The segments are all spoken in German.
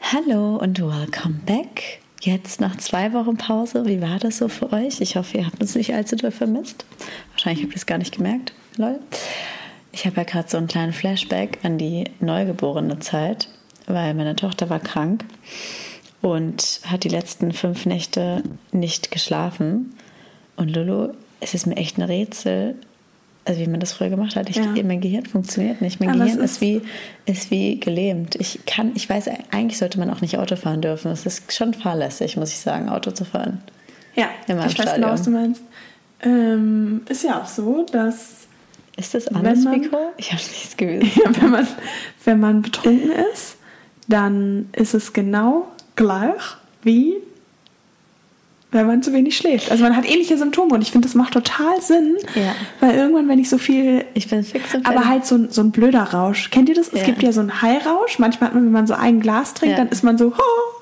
Hallo und welcome back. Jetzt nach 2 Wochen Pause. Wie war das so für euch? Ich hoffe, ihr habt uns nicht allzu doll vermisst. Wahrscheinlich habt ihr es gar nicht gemerkt. Lol. Ich habe ja gerade so einen kleinen Flashback an die neugeborene Zeit, weil meine Tochter war krank und hat die letzten 5 Nächte nicht geschlafen. Und Lulu, es ist mir echt ein Rätsel, also wie man das früher gemacht hat. Mein Gehirn funktioniert nicht. Mein Gehirn ist wie gelähmt. Ich weiß, eigentlich sollte man auch nicht Auto fahren dürfen. Es ist schon fahrlässig, muss ich sagen, Auto zu fahren. Ja, ich weiß genau, was du meinst. Ist ja auch so, dass... Ist das an das Mikro? Ich habe nichts gewusst. Ja, wenn man betrunken ist, dann ist es genau gleich wie wenn man zu wenig schläft. Also man hat ähnliche Symptome und ich finde, das macht total Sinn, weil irgendwann, wenn ich so viel... Ich bin fix und aber halt so ein blöder Rausch. Kennt ihr das? Es gibt ja so einen High-Rausch. Manchmal hat man, wenn man so ein Glas trinkt, dann ist man so...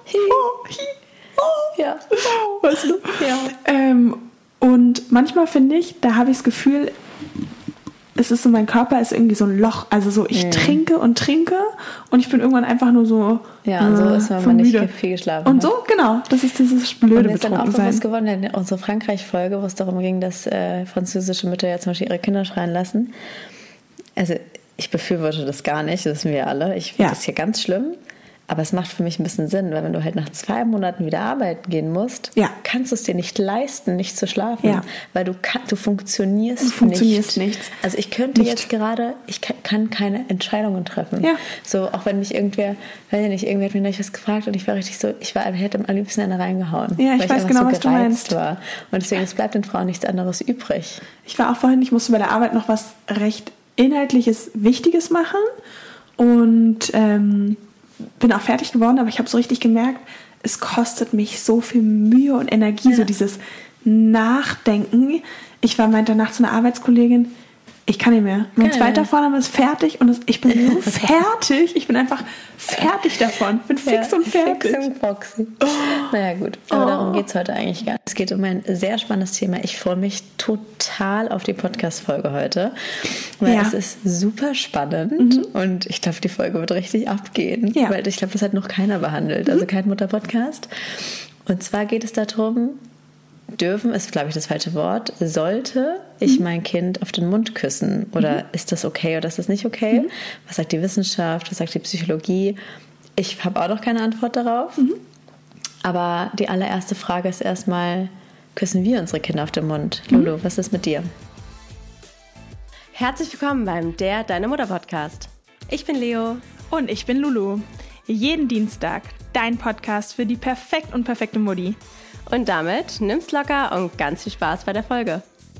Ja. Weißt du? Ja. Und manchmal finde ich, da habe ich das Gefühl, es ist so, mein Körper ist irgendwie so ein Loch. Also so, ich trinke und ich bin irgendwann einfach nur so... Ja, und so ist, wenn man nicht viel geschlafen hat. Und so, genau, das ist dieses blöde Betrunkensein. Und mir ist dann auch bewusst geworden, in unserer Frankreich-Folge, wo es darum ging, dass französische Mütter ja zum Beispiel ihre Kinder schreien lassen. Also ich befürworte das gar nicht, das wissen wir alle. Ich finde das hier ganz schlimm. Aber es macht für mich ein bisschen Sinn, weil wenn du halt nach 2 Monaten wieder arbeiten gehen musst, kannst du es dir nicht leisten, nicht zu schlafen, weil du funktionierst nicht. Also ich könnte jetzt gerade, ich kann keine Entscheidungen treffen. Ja. So, auch wenn mich irgendwer hat mir neulich was gefragt und ich war richtig so, ich hätte am liebsten eine reingehauen. Ja, ich weiß genau, so was du meinst. War. Und deswegen, es bleibt den Frauen nichts anderes übrig. Ich war auch vorhin, ich musste bei der Arbeit noch was recht Inhaltliches, Wichtiges machen und bin auch fertig geworden, aber ich habe so richtig gemerkt, es kostet mich so viel Mühe und Energie, so dieses Nachdenken. Ich meinte danach zu einer Arbeitskollegin, ich kann nicht mehr. Mein zweiter Vorname ist fertig und ich bin so fertig. Ich bin einfach fertig davon. Ich bin fix und fertig. Fix und foxy. Naja, gut. Aber darum geht es heute eigentlich gar nicht. Es geht um ein sehr spannendes Thema. Ich freue mich total auf die Podcast-Folge heute, weil es ist super spannend und ich glaube, die Folge wird richtig abgehen, weil ich glaube, das hat noch keiner behandelt, also kein Mutter-Podcast. Und zwar geht es darum, dürfen ist, glaube ich, das falsche Wort. Sollte ich mein Kind auf den Mund küssen? Oder ist das okay oder ist das nicht okay? Was sagt die Wissenschaft? Was sagt die Psychologie? Ich habe auch noch keine Antwort darauf. Aber die allererste Frage ist erstmal, küssen wir unsere Kinder auf den Mund? Lulu, was ist mit dir? Herzlich willkommen beim Deine Mutter Podcast. Ich bin Leo. Und ich bin Lulu. Jeden Dienstag dein Podcast für die perfekte Mutti. Und damit nimm's locker und ganz viel Spaß bei der Folge.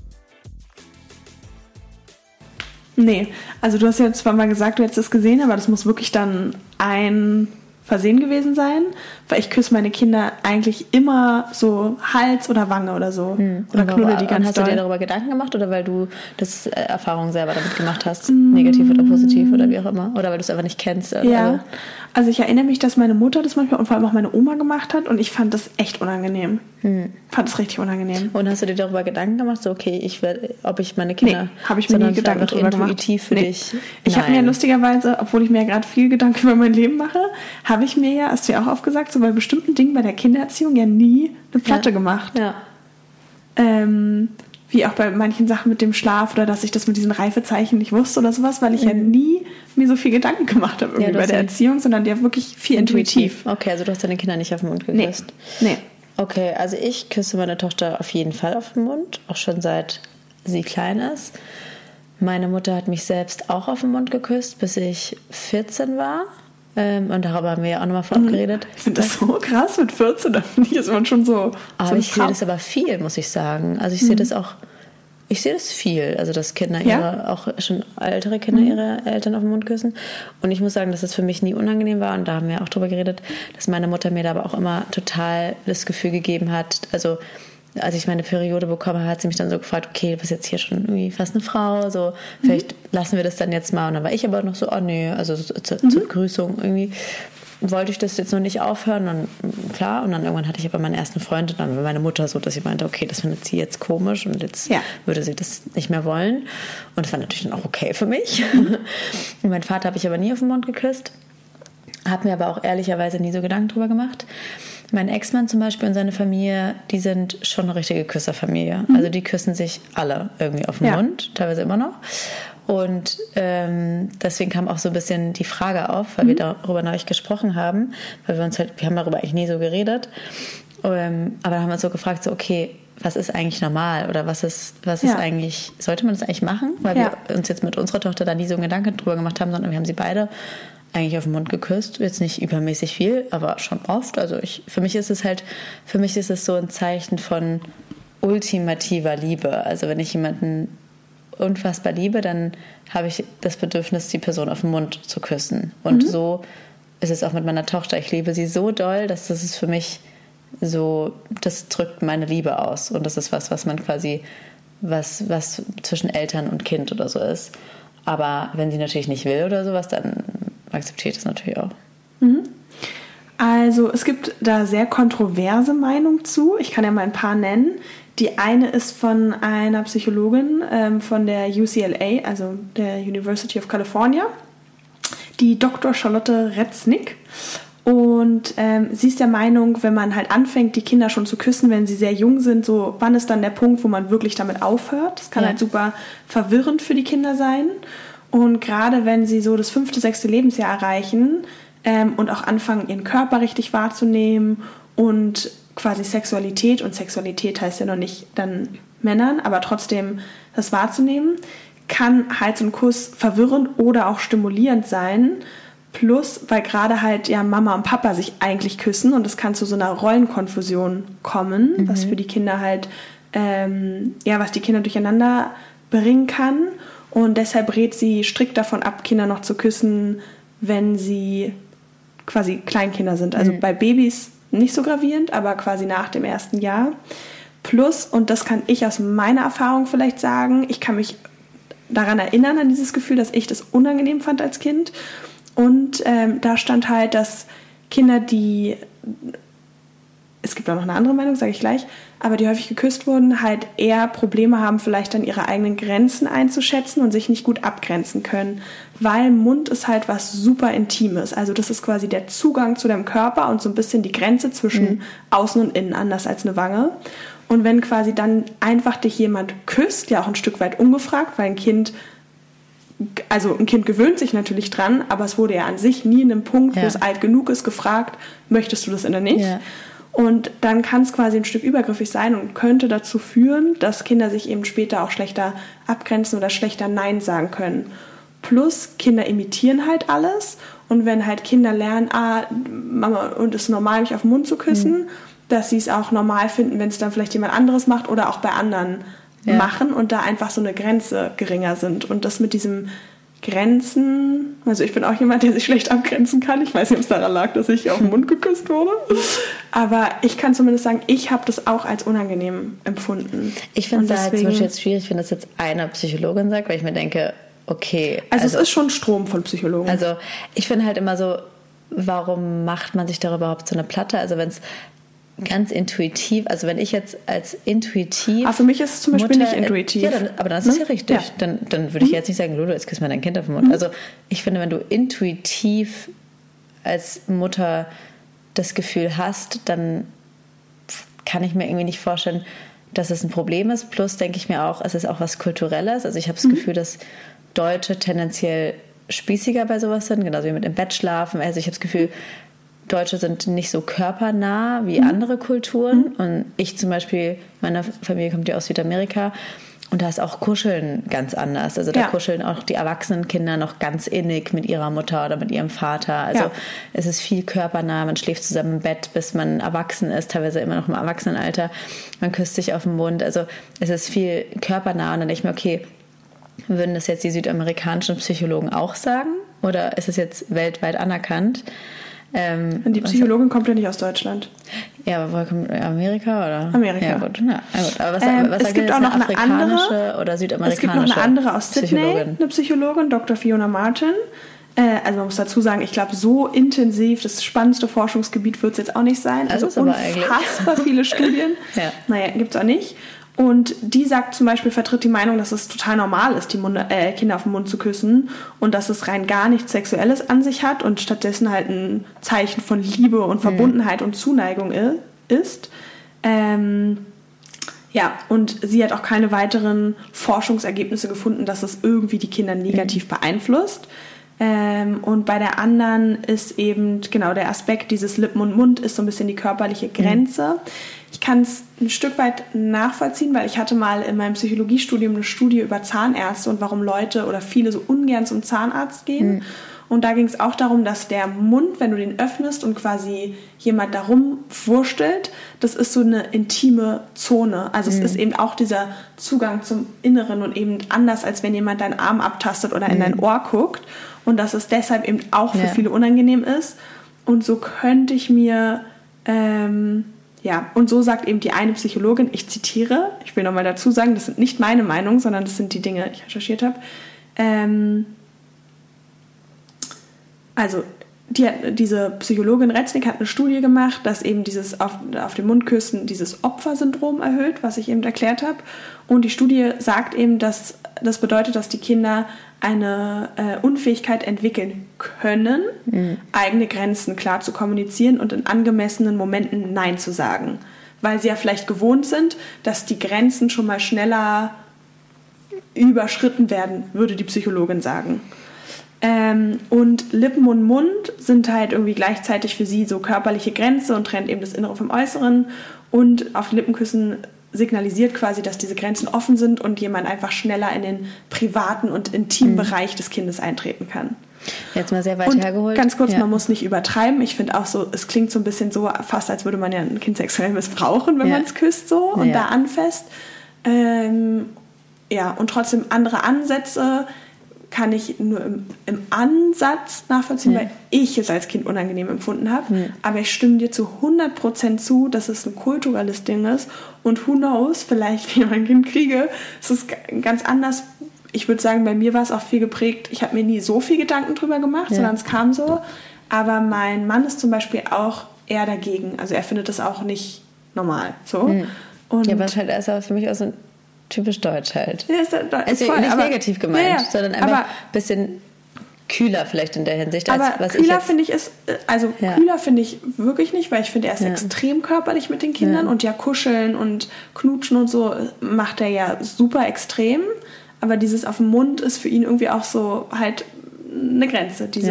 Nee, also du hast ja zwar mal gesagt, du hättest es gesehen, aber das muss wirklich dann ein Versehen gewesen sein, weil ich küsse meine Kinder eigentlich immer so Hals oder Wange oder so. Oder knuddel die ganz doll. Hast du dir darüber Gedanken gemacht oder weil du das Erfahrung selber damit gemacht hast? Negativ oder positiv oder wie auch immer? Oder weil du es einfach nicht kennst? Ja, also ich erinnere mich, dass meine Mutter das manchmal und vor allem auch meine Oma gemacht hat und ich fand das echt unangenehm. Fand es richtig unangenehm. Und hast du dir darüber Gedanken gemacht? So, okay, ob ich meine Kinder... Nee, habe ich mir nie Gedanken darüber gemacht. Intuitiv für dich? Ich habe mir lustigerweise, obwohl ich mir ja gerade viel Gedanken über mein Leben mache, habe ich mir ja, hast du ja auch aufgesagt, so bei bestimmten Dingen bei der Kindererziehung ja nie eine Platte gemacht. Ja. Wie auch bei manchen Sachen mit dem Schlaf oder dass ich das mit diesen Reifezeichen nicht wusste oder sowas, weil ich ja nie mir so viel Gedanken gemacht habe irgendwie bei der Erziehung, sondern ja wirklich viel intuitiv. Okay, also du hast deine Kinder nicht auf den Mund geküsst? Nee. Okay, also ich küsse meine Tochter auf jeden Fall auf den Mund, auch schon seit sie klein ist. Meine Mutter hat mich selbst auch auf den Mund geküsst, bis ich 14 war. Und darüber haben wir ja auch nochmal vorab geredet. Ich finde das so krass mit 14, da finde ich, ist man schon so... Aber ich sehe das aber viel, muss ich sagen. Also ich sehe das auch... Ich sehe das viel, also dass Kinder auch schon ältere Kinder ihre Eltern auf den Mund küssen. Und ich muss sagen, dass das für mich nie unangenehm war. Und da haben wir auch drüber geredet, dass meine Mutter mir da aber auch immer total das Gefühl gegeben hat. Also als ich meine Periode bekomme, hat sie mich dann so gefragt, okay, du bist jetzt hier schon irgendwie fast eine Frau, so vielleicht lassen wir das dann jetzt mal. Und dann war ich aber noch so, oh nee, also zur Begrüßung irgendwie wollte ich das jetzt noch nicht aufhören. Und klar, und dann irgendwann hatte ich aber meinen ersten Freund und dann war meine Mutter so, dass sie meinte, okay, das findet sie jetzt komisch und jetzt würde sie das nicht mehr wollen. Und das war natürlich dann auch okay für mich. Und meinen Vater habe ich aber nie auf den Mund geküsst. Habe mir aber auch ehrlicherweise nie so Gedanken drüber gemacht. Mein Ex-Mann zum Beispiel und seine Familie, die sind schon eine richtige Küsserfamilie. Also die küssen sich alle irgendwie auf den Mund, teilweise immer noch. Und deswegen kam auch so ein bisschen die Frage auf, weil wir darüber neulich gesprochen haben, weil wir haben darüber eigentlich nie so geredet. Aber dann haben wir uns so gefragt, so okay, was ist eigentlich normal oder was ist eigentlich, sollte man das eigentlich machen? Weil wir uns jetzt mit unserer Tochter da nie so einen Gedanken drüber gemacht haben, sondern wir haben sie beide eigentlich auf den Mund geküsst. Jetzt nicht übermäßig viel, aber schon oft. Also für mich ist es so ein Zeichen von ultimativer Liebe. Also wenn ich jemanden unfassbar liebe, dann habe ich das Bedürfnis, die Person auf den Mund zu küssen. Und so ist es auch mit meiner Tochter. Ich liebe sie so doll, dass das ist für mich so, das drückt meine Liebe aus. Und das ist was man quasi, was zwischen Eltern und Kind oder so ist. Aber wenn sie natürlich nicht will oder sowas, dann akzeptiere ich das natürlich auch. Also es gibt da sehr kontroverse Meinungen zu. Ich kann ja mal ein paar nennen. Die eine ist von einer Psychologin von der UCLA, also der University of California, die Dr. Charlotte Reznick. Und sie ist der Meinung, wenn man halt anfängt, die Kinder schon zu küssen, wenn sie sehr jung sind, so wann ist dann der Punkt, wo man wirklich damit aufhört? Das kann halt super verwirrend für die Kinder sein. Und gerade wenn sie so das 5., 6. Lebensjahr erreichen und auch anfangen, ihren Körper richtig wahrzunehmen und quasi Sexualität, und Sexualität heißt ja noch nicht dann Männern, aber trotzdem das wahrzunehmen, kann halt so ein Kuss verwirrend oder auch stimulierend sein. Plus, weil gerade halt ja Mama und Papa sich eigentlich küssen und es kann zu so einer Rollenkonfusion kommen, was für die Kinder halt, was die Kinder durcheinander bringen kann. Und deshalb rät sie strikt davon ab, Kinder noch zu küssen, wenn sie quasi Kleinkinder sind. Also bei Babys nicht so gravierend, aber quasi nach dem 1. Jahr. Plus, und das kann ich aus meiner Erfahrung vielleicht sagen, ich kann mich daran erinnern, an dieses Gefühl, dass ich das unangenehm fand als Kind. Und da stand halt, dass Kinder, es gibt auch noch eine andere Meinung, sage ich gleich, aber die häufig geküsst wurden, halt eher Probleme haben, vielleicht dann ihre eigenen Grenzen einzuschätzen und sich nicht gut abgrenzen können. Weil Mund ist halt was super Intimes. Also das ist quasi der Zugang zu deinem Körper und so ein bisschen die Grenze zwischen Außen und Innen, anders als eine Wange. Und wenn quasi dann einfach dich jemand küsst, ja auch ein Stück weit ungefragt, weil ein Kind gewöhnt sich natürlich dran, aber es wurde ja an sich nie in einem Punkt, wo es alt genug ist, gefragt, möchtest du das oder nicht? Ja. Und dann kann es quasi ein Stück übergriffig sein und könnte dazu führen, dass Kinder sich eben später auch schlechter abgrenzen oder schlechter Nein sagen können. Plus, Kinder imitieren halt alles. Und wenn halt Kinder lernen, Mama, und es ist normal, mich auf den Mund zu küssen, dass sie es auch normal finden, wenn es dann vielleicht jemand anderes macht oder auch bei anderen machen und da einfach so eine Grenze geringer sind. Und das mit diesem Grenzen, also ich bin auch jemand, der sich schlecht abgrenzen kann. Ich weiß nicht, ob es daran lag, dass ich auf den Mund geküsst wurde. Aber ich kann zumindest sagen, ich habe das auch als unangenehm empfunden. Ich finde es halt zum Beispiel jetzt schwierig, wenn das jetzt eine Psychologin sagt, weil ich mir denke, okay. Also es ist schon Strom von Psychologen. Also ich finde halt immer so, warum macht man sich darüber überhaupt so eine Platte? Also wenn es ganz intuitiv, also wenn ich jetzt als intuitiv... für mich ist es zum Beispiel nicht intuitiv. Ja, aber dann ist es ja richtig. Ja. Dann würde ich jetzt nicht sagen, Lulu, jetzt küss mal dein Kind auf den Mund. Also ich finde, wenn du intuitiv als Mutter das Gefühl hast, dann kann ich mir irgendwie nicht vorstellen, dass es ein Problem ist. Plus denke ich mir auch, es ist auch was Kulturelles. Also ich habe das Gefühl, dass Deutsche tendenziell spießiger bei sowas sind, genauso wie mit im Bett schlafen. Also ich habe das Gefühl, Deutsche sind nicht so körpernah wie andere Kulturen. Und ich zum Beispiel, meine Familie kommt ja aus Südamerika und da ist auch Kuscheln ganz anders. Also da kuscheln auch die erwachsenen Kinder noch ganz innig mit ihrer Mutter oder mit ihrem Vater. Also es ist viel körpernah, man schläft zusammen im Bett, bis man erwachsen ist, teilweise immer noch im Erwachsenenalter. Man küsst sich auf den Mund. Also es ist viel körpernah und dann denke ich mir, okay, würden das jetzt die südamerikanischen Psychologen auch sagen? Oder ist es jetzt weltweit anerkannt? Die Psychologin kommt ja nicht aus Deutschland. Ja, aber woher kommt Amerika oder? Amerika. Ja, gut. Ja, gut. Aber was es gibt auch noch eine andere oder südamerikanische? Es gibt noch eine andere aus Sydney, eine Psychologin, Dr. Fiona Martin. Also man muss dazu sagen, ich glaube, so intensiv, das spannendste Forschungsgebiet wird es jetzt auch nicht sein. Also unfassbar viele Studien. Naja, gibt es auch nicht. Und die sagt zum Beispiel, vertritt die Meinung, dass es total normal ist, die Kinder auf den Mund zu küssen und dass es rein gar nichts Sexuelles an sich hat und stattdessen halt ein Zeichen von Liebe und Verbundenheit und Zuneigung ist. Ja, und sie hat auch keine weiteren Forschungsergebnisse gefunden, dass es irgendwie die Kinder negativ beeinflusst. Und bei der anderen ist eben genau der Aspekt, dieses Lippen und Mund ist so ein bisschen die körperliche Grenze. Ich kann es ein Stück weit nachvollziehen, weil ich hatte mal in meinem Psychologiestudium eine Studie über Zahnärzte und warum Leute oder viele so ungern zum Zahnarzt gehen. Und da ging es auch darum, dass der Mund, wenn du den öffnest und quasi jemand darum wurstelt, das ist so eine intime Zone. Also es ist eben auch dieser Zugang zum Inneren und eben anders, als wenn jemand deinen Arm abtastet oder in dein Ohr guckt. Und dass es deshalb eben auch für viele unangenehm ist. Und so könnte ich mir, und so sagt eben die eine Psychologin, ich zitiere, ich will nochmal dazu sagen, das sind nicht meine Meinungen, sondern das sind die Dinge, die ich recherchiert habe. Also diese Psychologin Retznik hat eine Studie gemacht, dass eben dieses auf den Mund küssen dieses Opfersyndrom erhöht, was ich eben erklärt habe. Und die Studie sagt eben, dass das bedeutet, dass die Kinder eine Unfähigkeit entwickeln können, eigene Grenzen klar zu kommunizieren und in angemessenen Momenten Nein zu sagen. Weil sie ja vielleicht gewohnt sind, dass die Grenzen schon mal schneller überschritten werden, würde die Psychologin sagen. Und Lippen und Mund sind halt irgendwie gleichzeitig für sie so körperliche Grenze und trennt eben das Innere vom Äußeren. Und auf Lippenküssen signalisiert quasi, dass diese Grenzen offen sind und jemand einfach schneller in den privaten und intimen Bereich des Kindes eintreten kann. Jetzt mal sehr weit hergeholt. Ganz kurz, man muss nicht übertreiben. Ich finde auch so, es klingt so ein bisschen so, fast als würde man ja ein Kind sexuell missbrauchen, wenn man es küsst so und da anfasst. Und trotzdem andere Ansätze kann ich nur im Ansatz nachvollziehen, weil ich es als Kind unangenehm empfunden habe. Aber ich stimme dir zu 100% zu, dass es ein kulturelles Ding ist. Und who knows, vielleicht, wenn ich mein Kind kriege, ist es ganz anders. Ich würde sagen, bei mir war es auch viel geprägt. Ich habe mir nie so viel Gedanken drüber gemacht, sondern es kam so. Aber mein Mann ist zum Beispiel auch eher dagegen. Also er findet das auch nicht normal. So. Und ja, was halt ist aber für mich auch so ein typisch deutsch halt. Ja, ist also voll, nicht aber, negativ gemeint, sondern einfach ein bisschen kühler vielleicht in der Hinsicht. Als aber was kühler finde ich wirklich nicht, weil ich finde, er ist extrem körperlich mit den Kindern und kuscheln und knutschen und so macht er ja super extrem. Aber dieses auf dem Mund ist für ihn irgendwie auch so halt eine Grenze, die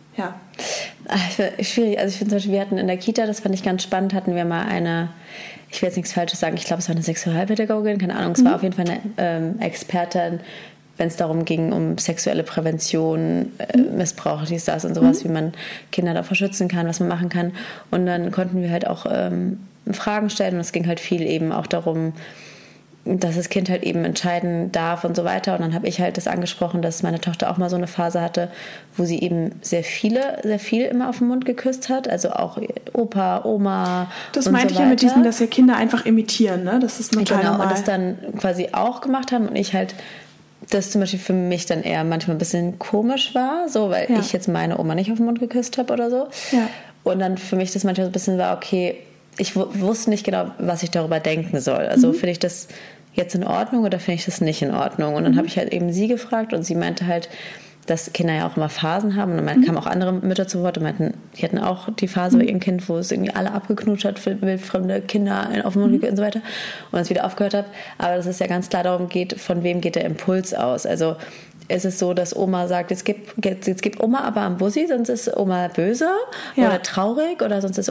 schwierig. Also ich finde zum Beispiel, wir hatten in der Kita, das fand ich ganz spannend, hatten wir mal eine, ich will jetzt nichts Falsches sagen, ich glaube, es war eine Sexualpädagogin, keine Ahnung, es war auf jeden Fall eine Expertin, wenn es darum ging, um sexuelle Prävention, Missbrauch, dies, das und sowas, wie man Kinder davor schützen kann, was man machen kann. Und dann konnten wir halt auch Fragen stellen und es ging halt viel eben auch darum, dass das Kind halt eben entscheiden darf und so weiter. Und dann habe ich halt das angesprochen, dass meine Tochter auch mal so eine Phase hatte, wo sie eben sehr viel immer auf den Mund geküsst hat. Also auch Opa, Oma das und meinte so ich ja mit weiter. diesem, dass ja Kinder einfach imitieren, ne? Das ist total normal. Und das dann quasi auch gemacht haben und ich halt das zum Beispiel für mich dann eher manchmal ein bisschen komisch war, so, weil ich jetzt meine Oma nicht auf den Mund geküsst habe oder so. Ja. Und dann für mich das manchmal so ein bisschen war, okay, ich wusste nicht genau, was ich darüber denken soll. Also finde ich das jetzt in Ordnung oder finde ich das nicht in Ordnung? Und dann habe ich halt eben sie gefragt und sie meinte halt, dass Kinder ja auch immer Phasen haben. Und dann kamen auch andere Mütter zu Wort und meinten, die hatten auch die Phase bei ihrem Kind, wo es irgendwie alle abgeknutscht hat, wildfremde Kinder auf den Mund und so weiter und es wieder aufgehört hat. Aber dass es ja ganz klar darum geht, von wem geht der Impuls aus. Also ist es so, dass Oma sagt, jetzt gibt Oma aber am Bussi, sonst ist Oma böse oder traurig oder sonst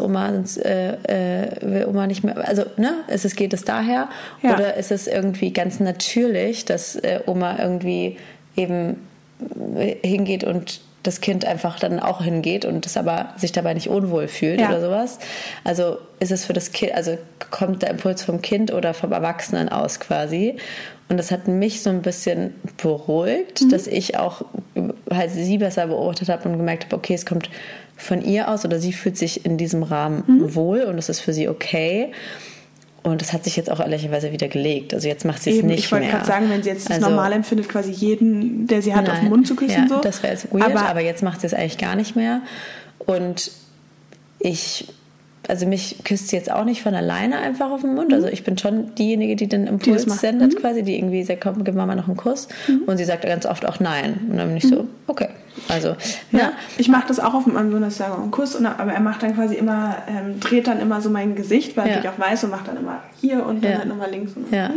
will Oma nicht mehr, also geht es daher oder ist es irgendwie ganz natürlich, dass Oma irgendwie eben hingeht und das Kind einfach dann auch hingeht und das aber sich dabei nicht unwohl fühlt oder sowas. Also ist es für das Kind, also kommt der Impuls vom Kind oder vom Erwachsenen aus quasi. Und das hat mich so ein bisschen beruhigt, dass ich auch halt sie besser beobachtet habe und gemerkt habe, okay, es kommt von ihr aus oder sie fühlt sich in diesem Rahmen wohl und es ist für sie okay. Und das hat sich jetzt auch ehrlicherweise wieder gelegt. Also jetzt macht sie es nicht mehr. Ich wollte gerade sagen, wenn sie jetzt das normal empfindet, quasi jeden, der sie hat, auf den Mund zu küssen. Ja, das wäre jetzt weird, aber jetzt macht sie es eigentlich gar nicht mehr. Und ich also mich küsst sie jetzt auch nicht von alleine einfach auf den Mund. Also ich bin schon diejenige, die den Impuls sendet quasi, die irgendwie sagt, komm, gib Mama noch einen Kuss. Und sie sagt ganz oft auch nein. Und dann bin ich so, okay. Also, ja. Ich mache das auch auf meinem Sohn, dass ich sage, einen Kuss. Aber er macht dann quasi immer, dreht dann immer so mein Gesicht, weil ich auch weiß, und macht dann immer hier und dann halt nochmal links und hier.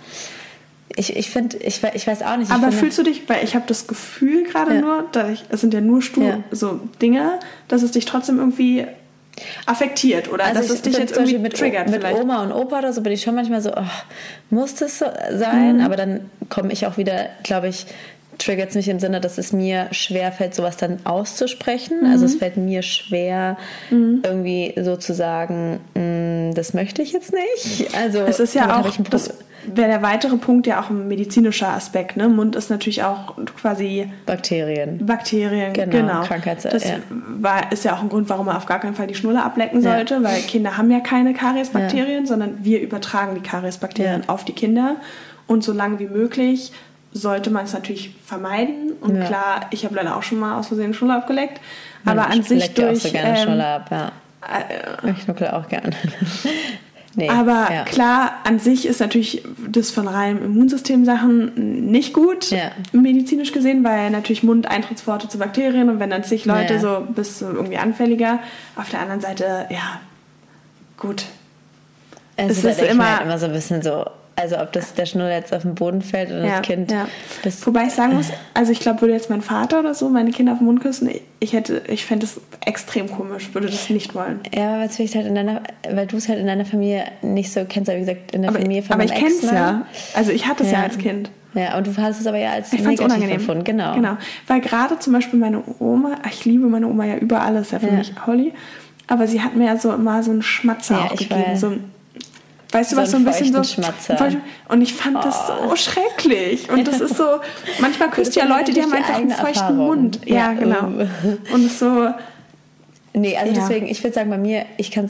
Ich finde, ich weiß auch nicht. Aber fühlst du dich, weil ich habe das Gefühl gerade nur, es sind ja nur so Dinge, dass es dich trotzdem irgendwie affektiert oder dass es dich jetzt irgendwie triggert. Mit Oma und Opa oder so bin ich schon manchmal so, muss das so sein? Aber dann komme ich auch wieder, glaube ich, triggert es mich im Sinne, dass es mir schwer fällt, sowas dann auszusprechen. Also es fällt mir schwer, irgendwie so zu sagen, das möchte ich jetzt nicht. Also es ist ja auch, das wäre der weitere Punkt ja auch ein medizinischer Aspekt. Ne? Mund ist natürlich auch quasi Bakterien, genau. Krankheits. Das ist ja auch ein Grund, warum man auf gar keinen Fall die Schnulle ablecken sollte, weil Kinder haben ja keine Kariesbakterien, sondern wir übertragen die Kariesbakterien auf die Kinder. Und so lange wie möglich sollte man es natürlich vermeiden. Und klar, ich habe leider auch schon mal aus Versehen Schnulle abgeleckt. Aber an sich durch... Ich auch so gerne Schnulle ab, ich nuckle auch gerne. Nee, aber klar, an sich ist natürlich das von reinem Immunsystem-Sachen nicht gut, medizinisch gesehen, weil natürlich Mund Eintrittspforte zu Bakterien und wenn dann zig Leute so, bist du irgendwie anfälliger. Auf der anderen Seite, gut. Also es ist immer so ein bisschen so, also ob der Schnuller jetzt auf den Boden fällt oder das Kind. Ja. Wobei ich sagen muss, also ich glaube, würde jetzt mein Vater oder so meine Kinder auf den Mund küssen, ich fände das extrem komisch, würde das nicht wollen. Ja, weil du es halt in deiner Familie nicht so kennst, aber wie gesagt, in der Familie von meinem Ex. Aber ich kenne es ja. Also ich hatte es ja als Kind. Ja, und du hast es aber ja als negativ unangenehm empfunden. Genau. Weil gerade zum Beispiel meine Oma, ich liebe meine Oma ja über alles, ja für mich Holly, aber sie hat mir ja so immer so einen Schmatzer auch gegeben, so ein weißt du, was so ein bisschen so... Schmatzer. Und ich fand das so schrecklich. Und das ist so... Manchmal küsst ja Leute, die haben einfach einen feuchten Mund. Ja, genau. Und es so... Nee, also deswegen, ich würde sagen, bei mir, ich kann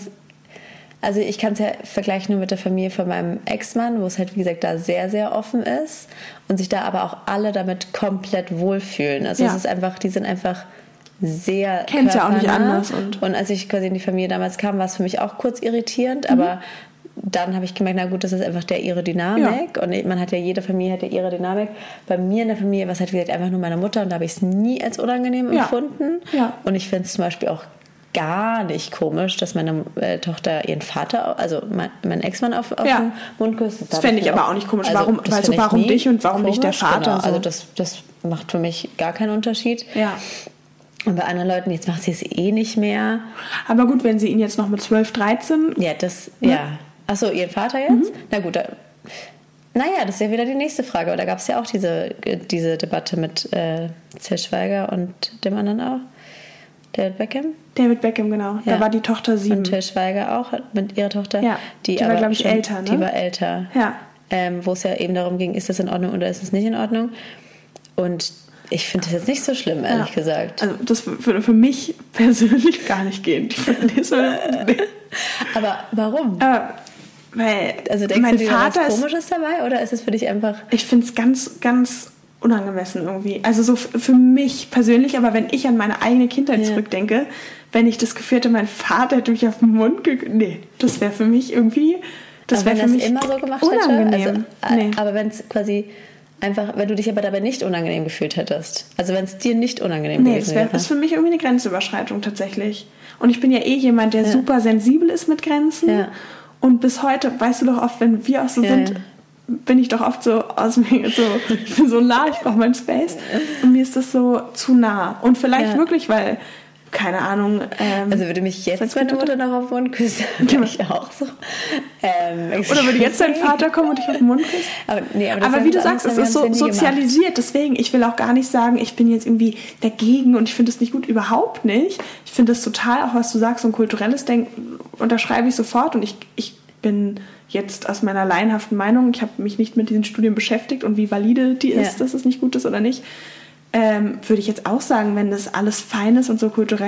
es ja vergleichen nur mit der Familie von meinem Ex-Mann, wo es halt, wie gesagt, da sehr, sehr offen ist und sich da aber auch alle damit komplett wohlfühlen. Also es ist einfach, die sind einfach sehr kennt ja auch nicht anders. Und als ich quasi in die Familie damals kam, war es für mich auch kurz irritierend, aber dann habe ich gemerkt, na gut, das ist einfach ihre Dynamik und jede Familie hat ja ihre Dynamik. Bei mir in der Familie war es halt, wie gesagt, einfach nur meine Mutter und da habe ich es nie als unangenehm empfunden. Ja. Und ich finde es zum Beispiel auch gar nicht komisch, dass meine Tochter ihren Vater, also mein Ex-Mann auf den Mund küsst. Das fände ich aber auch nicht komisch. Also, warum dich und warum nicht der Vater? Genau. So. Also das macht für mich gar keinen Unterschied. Ja. Und bei anderen Leuten, jetzt macht sie es eh nicht mehr. Aber gut, wenn sie ihn jetzt noch mit 12, 13... Achso, ihren Vater jetzt? Na gut, das ist ja wieder die nächste Frage. Aber da gab es ja auch diese Debatte mit Til Schweiger und dem anderen auch. David Beckham? David Beckham, genau. Ja. Da war die Tochter 7. Und Til Schweiger auch mit ihrer Tochter. Ja, die war, glaube ich, älter. Ne? Die war älter. Ja. Wo es ja eben darum ging, ist das in Ordnung oder ist es nicht in Ordnung? Und ich finde das jetzt nicht so schlimm, ehrlich gesagt. Also das würde für mich persönlich gar nicht gehen. Aber warum? Weil also denkst du dir was Komisches dabei oder ist es für dich einfach... Ich finde es ganz, ganz unangemessen irgendwie. Also so für mich persönlich, aber wenn ich an meine eigene Kindheit zurückdenke, wenn ich das Gefühl hätte, mein Vater hätte mich auf den Mund nee, das wäre für mich irgendwie... Das wäre für mich immer so gemacht unangenehm. Also, aber wenn es quasi... Einfach, wenn du dich aber dabei nicht unangenehm gefühlt hättest. Also wenn es dir nicht unangenehm gewesen wäre. Das ist für mich irgendwie eine Grenzüberschreitung tatsächlich. Und ich bin ja jemand, der super sensibel ist mit Grenzen. Ja. Und bis heute, weißt du doch oft, wenn wir auch so sind, bin ich doch oft so aus mir so, ich bin so nah, ich brauche meinen Space. Und mir ist das so zu nah. Und vielleicht wirklich, weil, keine Ahnung. Also würde mich jetzt meine Mutter noch auf den Mund küssen, würde ich auch so. Oder würde jetzt dein Vater kommen und dich auf den Mund küssen? Aber wie du sagst, es ist so sozialisiert. Deswegen, ich will auch gar nicht sagen, ich bin jetzt irgendwie dagegen und ich finde es nicht gut. Überhaupt nicht. Ich finde es total, auch was du sagst, so ein kulturelles Denken unterschreibe ich sofort. Und ich bin jetzt aus meiner laienhaften Meinung, ich habe mich nicht mit diesen Studien beschäftigt und wie valide die ist, dass es nicht gut ist oder nicht. Würde ich jetzt auch sagen, wenn das alles fein ist und so kulturell,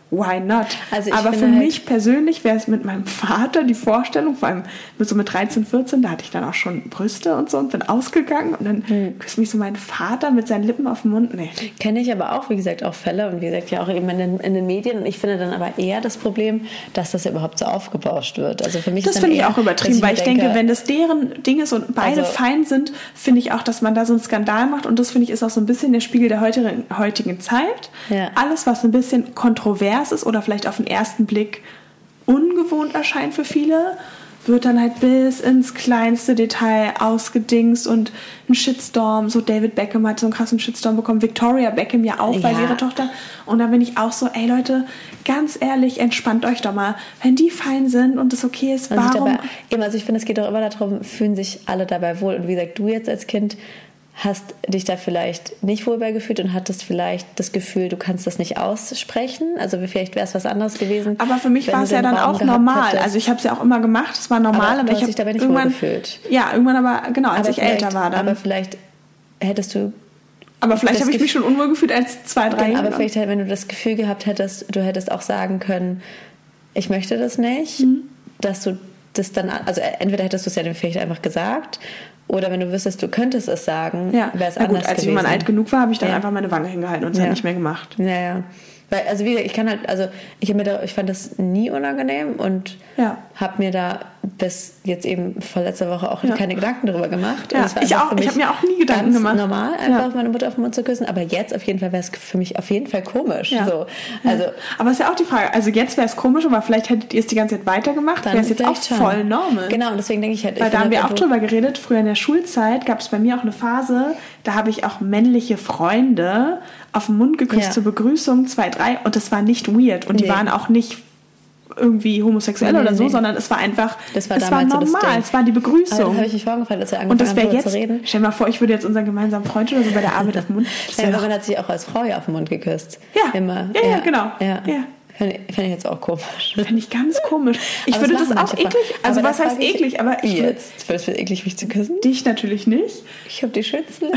why not? Also aber für mich persönlich wäre es mit meinem Vater die Vorstellung, vor allem mit 13, 14, da hatte ich dann auch schon Brüste und so und bin ausgegangen und dann küsst mich so mein Vater mit seinen Lippen auf den Mund. Nee. Kenne ich aber auch, wie gesagt, auch Fälle und wie gesagt, ja auch eben in den Medien. Und ich finde dann aber eher das Problem, dass das ja überhaupt so aufgebauscht wird. Also für mich das ist dann finde ich auch übertrieben, weil ich denke, wenn das deren Ding ist und beide fein sind, finde ich auch, dass man da so einen Skandal macht und das finde ich ist auch so ein bisschen der Spiegel der heutigen Zeit. Ja. Alles, was ein bisschen kontrovers ist oder vielleicht auf den ersten Blick ungewohnt erscheint für viele, wird dann halt bis ins kleinste Detail ausgedingst und ein Shitstorm, so David Beckham hat so einen krassen Shitstorm bekommen, Victoria Beckham ja auch, weil ihre Tochter, und da bin ich auch so, ey Leute, ganz ehrlich, entspannt euch doch mal, wenn die fein sind und das okay ist, warum? Also ich finde, es geht doch immer darum, fühlen sich alle dabei wohl und wie gesagt, du jetzt als Kind hast dich da vielleicht nicht wohl bei gefühlt und hattest vielleicht das Gefühl, du kannst das nicht aussprechen. Also vielleicht wäre es was anderes gewesen. Aber für mich war es ja dann auch normal. Hättest. Also ich habe es ja auch immer gemacht, es war normal. Aber du hast dich dabei nicht wohl gefühlt. Ja, irgendwann aber, genau, als ich älter war dann. Aber vielleicht hättest du... Aber vielleicht habe ich mich schon unwohl gefühlt als 2, 3 Jahre. Aber vielleicht, wenn du das Gefühl gehabt hättest, du hättest auch sagen können, ich möchte das nicht, dass du das dann... Also entweder hättest du es ja vielleicht einfach gesagt... Oder wenn du wüsstest, du könntest es sagen, wäre es anders gewesen. Als ich mal alt genug war, habe ich dann einfach meine Wange hingehalten und es halt nicht mehr gemacht. Ja. Weil, also wie gesagt, ich fand das nie unangenehm und habe mir da bis jetzt eben vor letzter Woche auch keine Gedanken darüber gemacht. Ja. Ich habe mir auch nie Gedanken gemacht. Normal, einfach meine Mutter auf den Mund zu küssen, aber jetzt auf jeden Fall wäre es für mich auf jeden Fall komisch. Ja. So. Also, aber es ist ja auch die Frage, also jetzt wäre es komisch, aber vielleicht hättet ihr es die ganze Zeit weitergemacht, wäre es jetzt auch voll normal. Genau, und deswegen denke ich halt... Weil da haben wir auch drüber geredet, früher in der Schulzeit gab es bei mir auch eine Phase, da habe ich auch männliche Freunde auf den Mund geküsst zur Begrüßung, 2, 3, und das war nicht weird und die waren auch nicht irgendwie homosexuell oder so, sondern es war einfach, es war normal, so es war die Begrüßung. Aber das habe ich nicht vorgefallen, dass wir angefangen haben, darüber zu reden. Stell dir mal vor, ich würde jetzt unseren gemeinsamen Freund oder so bei der Arbeit auf den Mund. Man hat sich auch als Frau auf den Mund geküsst. Ja, immer. Ja, genau. Ja. Fände ich jetzt auch komisch. Fände ich ganz komisch. Ich würde das auch eklig, also was heißt eklig, aber ich jetzt findest du es eklig, mich zu küssen? Dich natürlich nicht. Ich habe die schönsten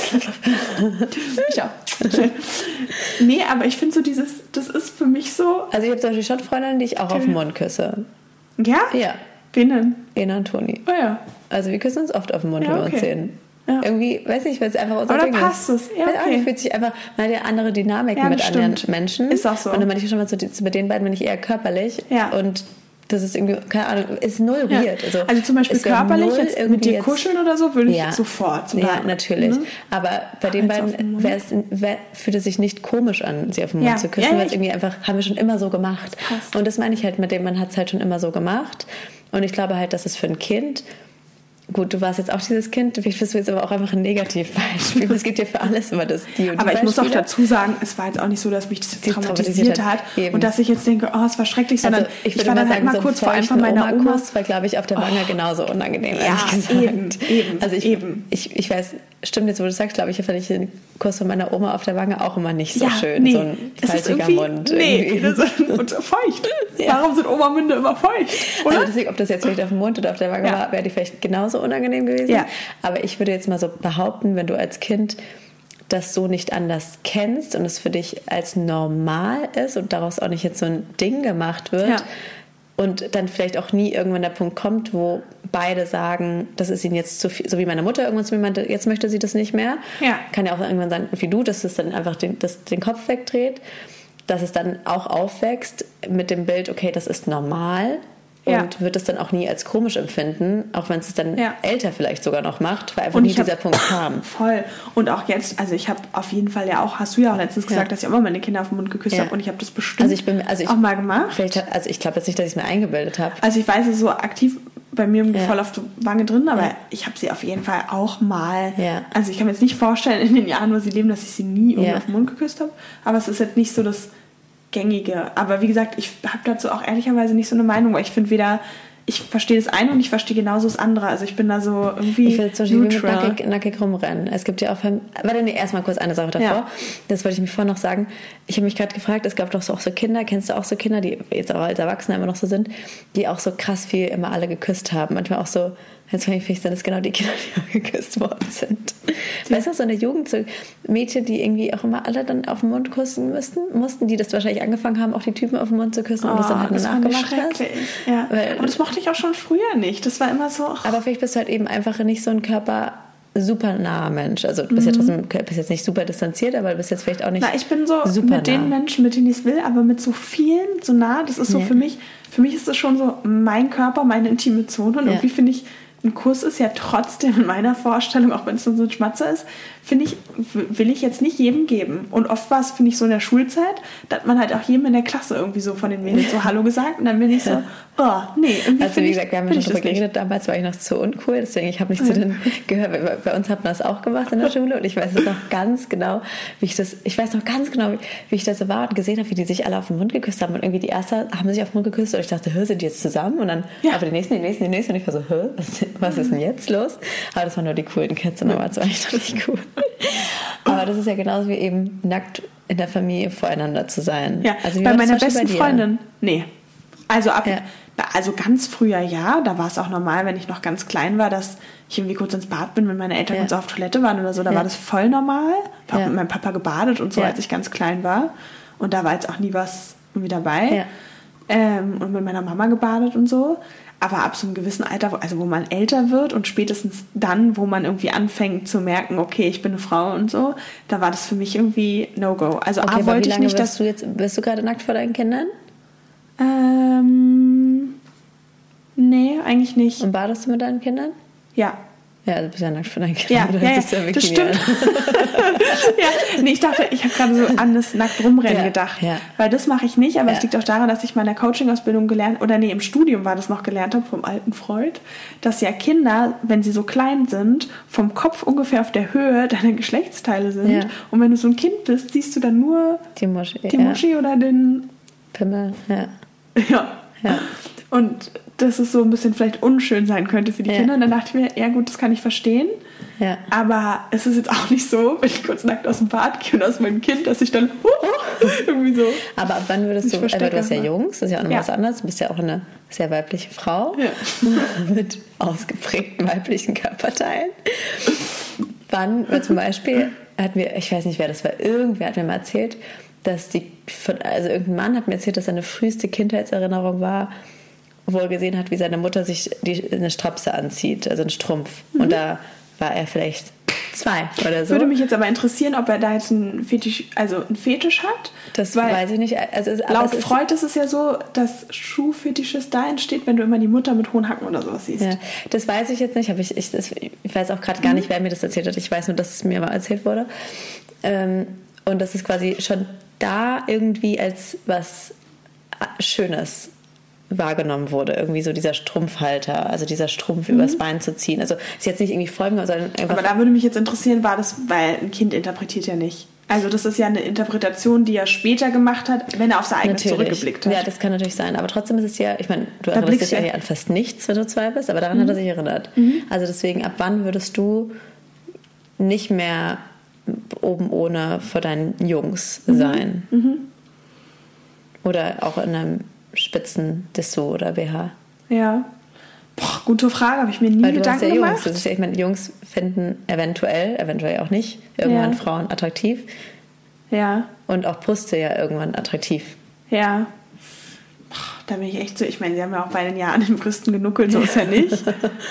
Ich auch. Nee, aber ich finde so das ist für mich so... Also ich habe zum Beispiel schon Freundinnen, die ich auch auf den Mund küsse. Ja? Ja. Wen denn? Ena und Toni. Oh ja. Also wir küssen uns oft auf den Mund, wenn wir uns sehen. Ja. Irgendwie, weiß nicht, weil es einfach unser Ding ist. Aber da passt es. Ja, okay. Fühlt sich einfach, man hat ja andere Dynamiken mit anderen Menschen. Ist auch so. Und dann meine ich schon mal mit den beiden bin ich eher körperlich. Ja. Und das ist irgendwie, keine Ahnung, ist null weird. Also zum Beispiel körperlich, jetzt mit dir kuscheln oder so, würde ich sofort. Ja, natürlich. Aber bei den beiden fühlt es sich nicht komisch an, sie auf den Mund zu küssen, weil es irgendwie einfach, haben wir schon immer so gemacht. Passt. Und das meine ich halt mit dem, man hat es halt schon immer so gemacht. Und ich glaube halt, dass es für ein Kind... Gut, du warst jetzt auch dieses Kind, vielleicht bist du jetzt aber auch einfach ein Negativbeispiel. Es gibt ja für alles immer das die und die Aber ich muss auch dazu sagen, es war jetzt auch nicht so, dass mich das traumatisiert hat und dass ich jetzt denke, oh, es war schrecklich, sondern also ich war dann halt mal kurz vor allem von meiner Oma. Kuss war, glaube ich, auf der Wange genauso unangenehm, ehrlich gesagt. Eben. Also ich weiß, stimmt jetzt, wo du sagst, glaube ich, fand ich den Kuss von meiner Oma auf der Wange auch immer nicht so schön. Nee, so ein faltiger Mund. Nee, und feucht. Warum sind Oma-Münde immer feucht? Oder? Also deswegen, ob das jetzt vielleicht auf dem Mund oder auf der Wange war, wäre die vielleicht genauso unangenehm gewesen. Ja. Aber ich würde jetzt mal so behaupten, wenn du als Kind das so nicht anders kennst und es für dich als normal ist und daraus auch nicht jetzt so ein Ding gemacht wird und dann vielleicht auch nie irgendwann der Punkt kommt, wo beide sagen, das ist ihnen jetzt zu viel, so wie meine Mutter irgendwann zu mir meinte, jetzt möchte sie das nicht mehr. Ja. Kann ja auch irgendwann sein, wie du, dass es dann einfach den Kopf wegdreht, dass es dann auch aufwächst mit dem Bild, okay, das ist normal. Und wird es dann auch nie als komisch empfinden, auch wenn es dann älter vielleicht sogar noch macht, weil einfach nie dieser Punkt kam. Voll. Und auch jetzt, also ich habe auf jeden Fall hast du ja auch letztens gesagt, dass ich auch mal meine Kinder auf den Mund geküsst habe und ich habe das bestimmt auch mal gemacht. Also ich glaube jetzt nicht, dass ich es mir eingebildet habe. Also ich weiß es so aktiv bei mir voll auf der Wange drin, aber ich habe sie auf jeden Fall auch mal, also ich kann mir jetzt nicht vorstellen in den Jahren, wo sie leben, dass ich sie nie irgendwie auf den Mund geküsst habe, aber es ist jetzt nicht so das Gängige. Aber wie gesagt, ich habe dazu auch ehrlicherweise nicht so eine Meinung, weil ich finde weder ich verstehe das eine und ich verstehe genauso das andere. Also ich bin da so irgendwie ich will zum Beispiel mit nackig rumrennen. Es gibt ja auch... Warte, nee, erstmal kurz eine Sache davor. Ja. Das wollte ich mich vorher noch sagen. Ich habe mich gerade gefragt, es gab doch auch so Kinder, kennst du auch so Kinder, die jetzt auch als Erwachsene immer noch so sind, die auch so krass viel immer alle geküsst haben. Manchmal auch so... Jetzt finde ich, sind das genau die Kinder, die auch geküsst worden sind. Ja. Weißt du, so in der Jugend, so Mädchen, die irgendwie auch immer alle dann auf den Mund küssen mussten, die das wahrscheinlich angefangen haben, auch die Typen auf den Mund zu küssen und das dann halt nur nachgemacht hast. Ja. Aber das mochte ich auch schon früher nicht. Das war immer so... Aber vielleicht bist du halt eben einfach nicht so ein super naher Mensch. Also du bist ja trotzdem, bist jetzt nicht super distanziert, aber du bist jetzt vielleicht auch nicht ich bin so mit den Menschen, mit denen ich es will, aber mit so vielen so nah, das ist so für mich ist das schon so mein Körper, meine intime Zone und irgendwie finde ich, ein Kuss ist ja trotzdem in meiner Vorstellung, auch wenn es nur so ein Schmatzer ist, will ich jetzt nicht jedem geben. Und oft war es, finde ich, so in der Schulzeit, da hat man halt auch jedem in der Klasse irgendwie so von den Mädels so Hallo gesagt und dann bin ich so, nee. Also wie gesagt, wir haben ja schon drüber geredet, damals war ich noch zu uncool, deswegen ich habe nicht zu denen gehört. Bei uns hat man das auch gemacht in der Schule und ich weiß es noch ganz genau, wie ich das so war und gesehen habe, wie die sich alle auf den Mund geküsst haben und irgendwie die erste haben sich auf den Mund geküsst und ich dachte, sind die jetzt zusammen? Und dann aber die nächsten und ich war so, was ist denn jetzt los? Aber das waren nur die coolen Kids und dann war es eigentlich noch nicht cool. Aber das ist ja genauso wie eben nackt in der Familie voreinander zu sein. Ja, also bei meiner besten Freundin, nee. Also also ganz früher ja, da war es auch normal, wenn ich noch ganz klein war, dass ich irgendwie kurz ins Bad bin, wenn meine Eltern kurz auf Toilette waren oder so, da war das voll normal. Ich habe auch mit meinem Papa gebadet und so, als ich ganz klein war. Und da war jetzt auch nie was irgendwie dabei. Ja. Und mit meiner Mama gebadet und so. Aber ab so einem gewissen Alter, wo man älter wird und spätestens dann, wo man irgendwie anfängt zu merken, okay, ich bin eine Frau und so, da war das für mich irgendwie No-Go. Also okay, wollte ich nicht, dass bist du gerade nackt vor deinen Kindern? Nee, eigentlich nicht. Und badest du mit deinen Kindern? Ja. Ja, du bist ja nackt vor deinen Kindern. Ja, das stimmt. Ich dachte, ich habe gerade so an das nackt rumrennen gedacht. Ja. Weil das mache ich nicht, aber es liegt auch daran, dass ich meiner Coaching-Ausbildung im Studium war das noch gelernt habe, vom alten Freud, dass ja Kinder, wenn sie so klein sind, vom Kopf ungefähr auf der Höhe deiner Geschlechtsteile sind. Ja. Und wenn du so ein Kind bist, siehst du dann nur die Muschi oder den Pimmel. Ja. Und dass es so ein bisschen vielleicht unschön sein könnte für die Kinder. Und dann dachte ich mir, ja gut, das kann ich verstehen. Ja. Aber es ist jetzt auch nicht so, wenn ich kurz nackt aus dem Bad gehe und aus meinem Kind, dass ich dann irgendwie so... Aber ab wann würdest du... Aber du hast ja Jungs, das ist ja auch noch was anderes. Du bist ja auch eine sehr weibliche Frau mit ausgeprägten weiblichen Körperteilen. Wann, zum Beispiel, ich weiß nicht, wer das war, irgendwer hat mir mal erzählt, dass irgendein Mann hat mir erzählt, dass seine früheste Kindheitserinnerung war, wo er gesehen hat, wie seine Mutter sich eine Strapse anzieht, also einen Strumpf. Und da war er vielleicht 2 oder so. Würde mich jetzt aber interessieren, ob er da jetzt einen Fetisch hat. Das weiß ich nicht. Also laut Freud ist es ja so, dass Schuhfetisches da entsteht, wenn du immer die Mutter mit hohen Hacken oder sowas siehst. Ja, das weiß ich jetzt nicht. Ich weiß auch gerade gar nicht, wer mir das erzählt hat. Ich weiß nur, dass es mir mal erzählt wurde. Und das ist quasi schon da irgendwie als was Schönes wahrgenommen wurde. Irgendwie so dieser Strumpfhalter, also dieser Strumpf übers Bein zu ziehen. Also ist jetzt nicht irgendwie Folgen, sondern einfach... Aber da würde mich jetzt interessieren, war das, weil ein Kind interpretiert ja nicht. Also das ist ja eine Interpretation, die er später gemacht hat, wenn er auf sein eigenes zurückgeblickt hat. Ja, das kann natürlich sein. Aber trotzdem ist es ja, ich meine, du erinnerst dich ja an fast nichts, wenn du 2 bist, aber daran hat er sich erinnert. Also deswegen, ab wann würdest du nicht mehr oben ohne vor deinen Jungs sein? Oder auch in einem Spitzen-Dessous oder BH? Ja. Gute Frage, habe ich mir nie Gedanken gemacht. Jungs. Das ist ja, ich meine, Jungs finden eventuell auch nicht, irgendwann Frauen attraktiv. Ja. Und auch Brüste ja irgendwann attraktiv. Ja. Da bin ich echt so, ich meine, sie haben ja auch bei den Jahren an den Brüsten genuckelt, so ist ja nicht.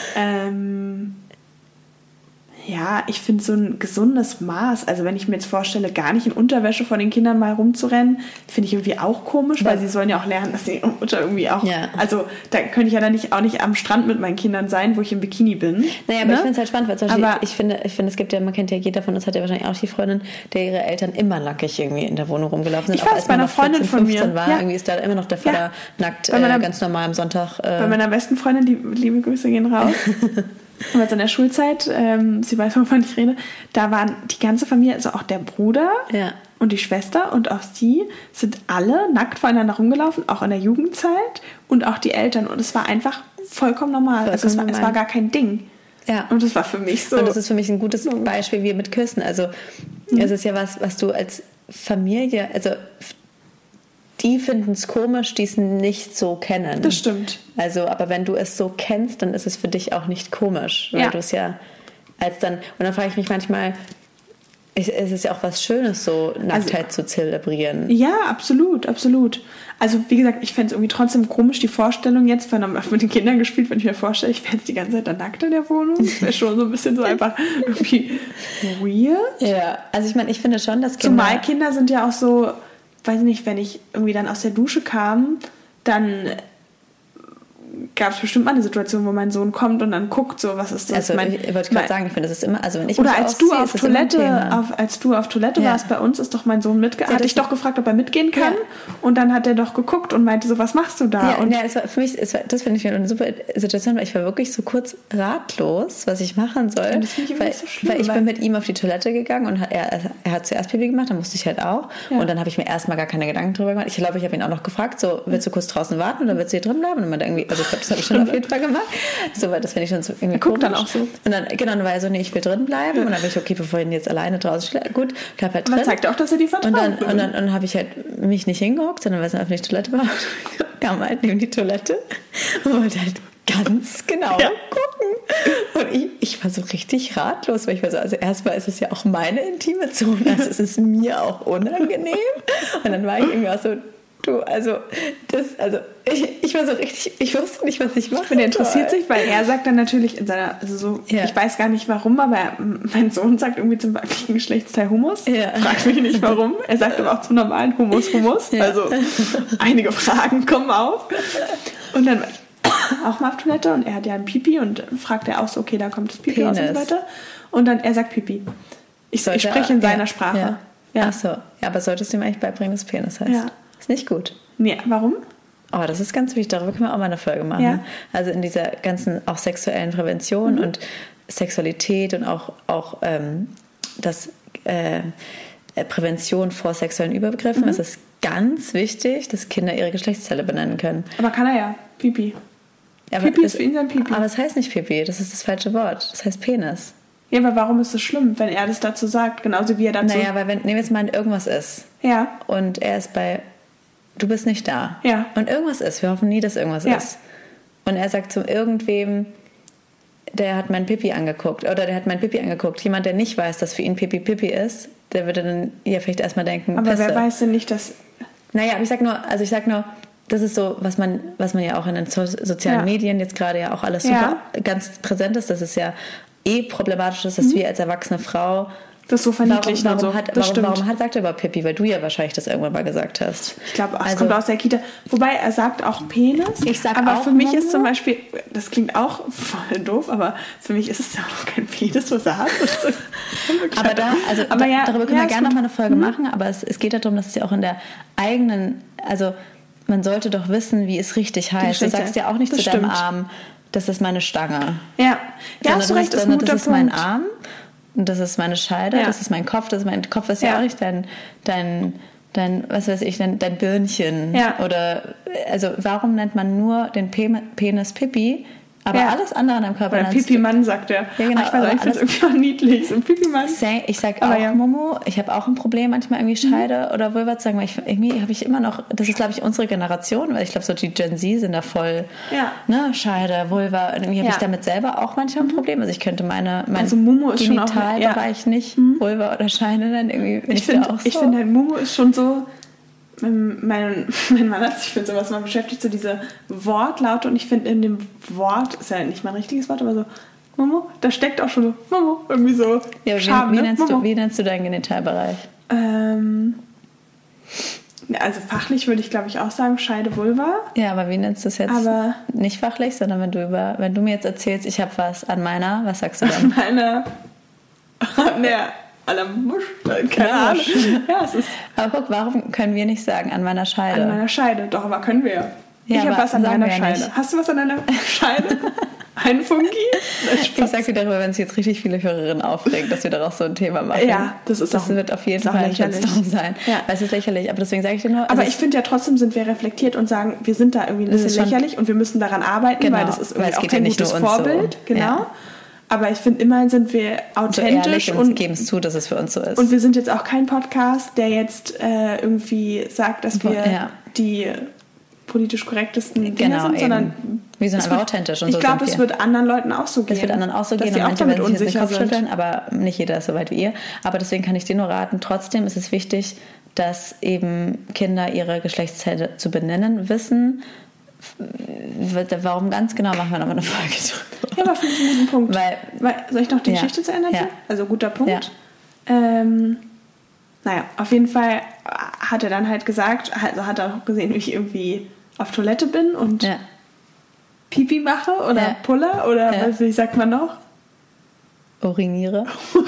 Ja, ich finde so ein gesundes Maß, also wenn ich mir jetzt vorstelle, gar nicht in Unterwäsche vor den Kindern mal rumzurennen, finde ich irgendwie auch komisch, weil sie sollen ja auch lernen, dass die Mutter irgendwie auch, also da könnte ich ja dann auch nicht am Strand mit meinen Kindern sein, wo ich im Bikini bin. Naja, aber ich finde es halt spannend, weil zum Beispiel, ich finde, es gibt ja, man kennt ja jeder von uns, hat ja wahrscheinlich auch die Freundin, der ihre Eltern immer nackig irgendwie in der Wohnung rumgelaufen sind. Ich weiß, bei einer Freundin von mir. War, irgendwie ist da immer noch der Vater nackt, ganz normal am Sonntag. Bei meiner besten Freundin, die liebe Grüße gehen raus. Und jetzt in der Schulzeit, sie weiß, wovon ich rede, da waren die ganze Familie, also auch der Bruder und die Schwester und auch sie, sind alle nackt voreinander rumgelaufen, auch in der Jugendzeit und auch die Eltern. Und es war einfach vollkommen normal. Also es war gar kein Ding. Ja. Und das war für mich so. Und das ist für mich ein gutes Beispiel wie mit Küssen. Also es ist ja was du als Familie, also die finden es komisch, die es nicht so kennen. Das stimmt. Also, aber wenn du es so kennst, dann ist es für dich auch nicht komisch, weil du es ja als dann, und dann frage ich mich manchmal, es ist ja auch was Schönes, so Nacktheit zu zelebrieren. Ja, absolut, absolut. Also wie gesagt, ich fände es irgendwie trotzdem komisch, die Vorstellung jetzt, wenn man mit den Kindern gespielt, wenn ich mir vorstelle, ich wäre jetzt die ganze Zeit da nackt in der Wohnung. Das wäre schon so ein bisschen so einfach irgendwie weird. Ja, also ich meine, ich finde schon, dass Kinder... Zumal Kinder sind ja auch so, weiß nicht, wenn ich irgendwie dann aus der Dusche kam, dann gab es bestimmt mal eine Situation, wo mein Sohn kommt und dann guckt, so, was ist das? Also ich wollte gerade sagen, ich finde, das ist immer, also wenn ich oder mich als du auf Toilette warst bei uns, ist doch mein Sohn hatte ich doch gefragt, ob er mitgehen kann, und dann hat er doch geguckt und meinte so, was machst du da? Es war für mich, das finde ich eine super Situation, weil ich war wirklich so kurz ratlos, was ich machen soll, ja, das finde ich nicht so schlimm, weil ich bin mit ihm auf die Toilette gegangen und er hat zuerst Pipi gemacht, dann musste ich halt auch, und dann habe ich mir erstmal gar keine Gedanken drüber gemacht. Ich glaube, ich habe ihn auch noch gefragt, so, willst du kurz draußen warten oder willst du hier drin bleiben? Und man irgendwie, also ich glaube, das habe ich schon auf jeden Fall gemacht. So, weil das finde ich schon so irgendwie guckt dann auch so. Und dann, dann war er so, nee, ich will drin bleiben. Und dann bin ich, okay, bevor ich ihn jetzt alleine draußen schlägt, gut, bleib halt drin. Man zeigt auch, dass er die vertraut. Und dann habe ich halt mich nicht hingehockt, sondern weil es eine öffentliche Toilette war, kam halt neben die Toilette und wollte halt ganz genau gucken. Und ich war so richtig ratlos, weil ich war so, also erstmal ist es ja auch meine intime Zone, also es ist mir auch unangenehm. Und dann war ich irgendwie auch so, ich war so richtig, ich wusste nicht, was ich mache. Und er interessiert sich, weil er sagt dann natürlich in seiner, also so, ich weiß gar nicht warum, aber mein Sohn sagt irgendwie zum weiblichen Geschlechtsteil Hummus. Ja. Fragt mich nicht warum. Er sagt aber auch zum normalen Hummus. Ja. Also einige Fragen kommen auf. Und dann war ich auch mal auf Toilette und er hat ja ein Pipi und fragt er auch so, okay, da kommt das Pipi aus und so weiter. Und dann, er sagt Pipi. Ich spreche in seiner Sprache. Ja. Ach so, ja, aber solltest du ihm eigentlich beibringen, dass Penis heißt? Ja. Ist nicht gut. Nee, warum? Oh, das ist ganz wichtig, darüber können wir auch mal eine Folge machen. Ja. Also in dieser ganzen auch sexuellen Prävention und Sexualität und auch das Prävention vor sexuellen Übergriffen. Es ist ganz wichtig, dass Kinder ihre Geschlechtsteile benennen können. Aber kann er ja. Pipi. Pipi ist für ihn sein Pipi. Aber es heißt nicht Pipi, das ist das falsche Wort. Das heißt Penis. Ja, aber warum ist es schlimm, wenn er das dazu sagt? Genauso wie er dazu... Naja, weil nehmen wir jetzt mal irgendwas ist. Ja. Und er ist du bist nicht da. Ja. Und irgendwas ist. Wir hoffen nie, dass irgendwas ist. Und er sagt zu irgendwem, der hat mein Pipi angeguckt. Oder der hat mein Pipi angeguckt. Jemand, der nicht weiß, dass für ihn Pipi Pipi ist, der würde dann ja vielleicht erstmal denken, aber Pisse. Wer weiß denn nicht, dass... Naja, aber ich sag nur, das ist so, was man ja auch in den sozialen Medien jetzt gerade ja auch alles super ganz präsent ist, dass es ja problematisch ist, dass wir als erwachsene Frau das so verniedlichen und so. Warum sagt er über Pipi? Weil du ja wahrscheinlich das irgendwann mal gesagt hast. Ich glaube, es kommt aus der Kita. Wobei, er sagt auch Penis. Aber für mich ist zum Beispiel, das klingt auch voll doof, aber für mich ist es ja auch kein Penis, was er hat. Darüber können wir gerne noch mal eine Folge machen, aber es geht darum, dass es ja auch in der eigenen, also man sollte doch wissen, wie es richtig heißt. Du sagst ja auch nicht zu deinem Arm, das ist meine Stange. Ja, hast du recht, das ist ein guter Punkt. Mein Arm und das ist meine Scheide, das ist mein Kopf. Mein Kopf ist ja auch nicht dein was weiß ich, dein Birnchen. Ja. Oder, also warum nennt man nur den Penis Pipi, aber alles andere an deinem Körper? Oder Pipi-Mann, sagt er. Ja, genau. Ich finde es irgendwie auch niedlich, so ein Pipi-Mann. Ich sag auch Momo, ich habe auch ein Problem, manchmal irgendwie Scheide oder Vulva zu sagen, weil irgendwie habe ich immer noch, das ist glaube ich unsere Generation, weil ich glaube so die Gen Z sind da voll, Scheide, Vulva, und irgendwie habe ich damit selber auch manchmal ein Problem. Also ich könnte mein Genitalbereich nicht Vulva oder Scheide nennen, irgendwie. Ich finde halt Momo ist schon so, mein Mann hat sich für sowas mal beschäftigt, so diese Wortlaute, und ich finde in dem Wort, ist ja nicht mein richtiges Wort, aber so Momo, da steckt auch schon so Momo, irgendwie so Charme, wie nennst du deinen Genitalbereich? Also fachlich würde ich glaube ich auch sagen Scheide, Vulva. Ja, aber wie nennst du es jetzt? Aber nicht fachlich, sondern wenn du mir jetzt erzählst, ich habe was an meiner, was sagst du dann? An meiner... À la Musch? Keine Ahnung. Ja, es ist. Aber guck, warum können wir nicht sagen, an meiner Scheide? An meiner Scheide, doch, aber können wir ja. Ich habe was an meiner Scheide. Nicht. Hast du was an deiner Scheide? Ein Funky? Ich sag dir darüber, wenn es jetzt richtig viele Hörerinnen aufregt, dass wir daraus so ein Thema machen. Ja, das wird auf jeden Fall ein Shitstorm sein. Ja. Weil es ist lächerlich, aber deswegen sage ich dir nur... Aber ich finde ja trotzdem sind wir reflektiert und sagen, wir sind da irgendwie ein bisschen lächerlich und wir müssen daran arbeiten, weil das ist irgendwie auch kein gutes Vorbild. So. Genau. Ja. Aber ich finde, immerhin sind wir authentisch so und geben es zu, dass es für uns so ist. Und wir sind jetzt auch kein Podcast, der jetzt irgendwie sagt, dass wir die politisch korrektesten Dinge sind, sondern wir sind einfach authentisch. Und ich glaube, es wird anderen Leuten auch so gehen. Es wird anderen auch so gehen und manche werden sich jetzt den Kopf schütteln, aber nicht jeder ist so weit wie ihr. Aber deswegen kann ich dir nur raten, trotzdem ist es wichtig, dass eben Kinder ihre Geschlechtsteile zu benennen wissen. Warum ganz genau, machen wir nochmal eine Folge drüber. Ja, aber finde ich einen guten Punkt. Weil, soll ich noch die Geschichte zu Ende erzählen? Also guter Punkt. Ja. Naja, auf jeden Fall hat er dann halt gesagt, also hat er auch gesehen, wie ich irgendwie auf Toilette bin und Pipi mache oder pulle oder wie sagt man noch? Uriniere.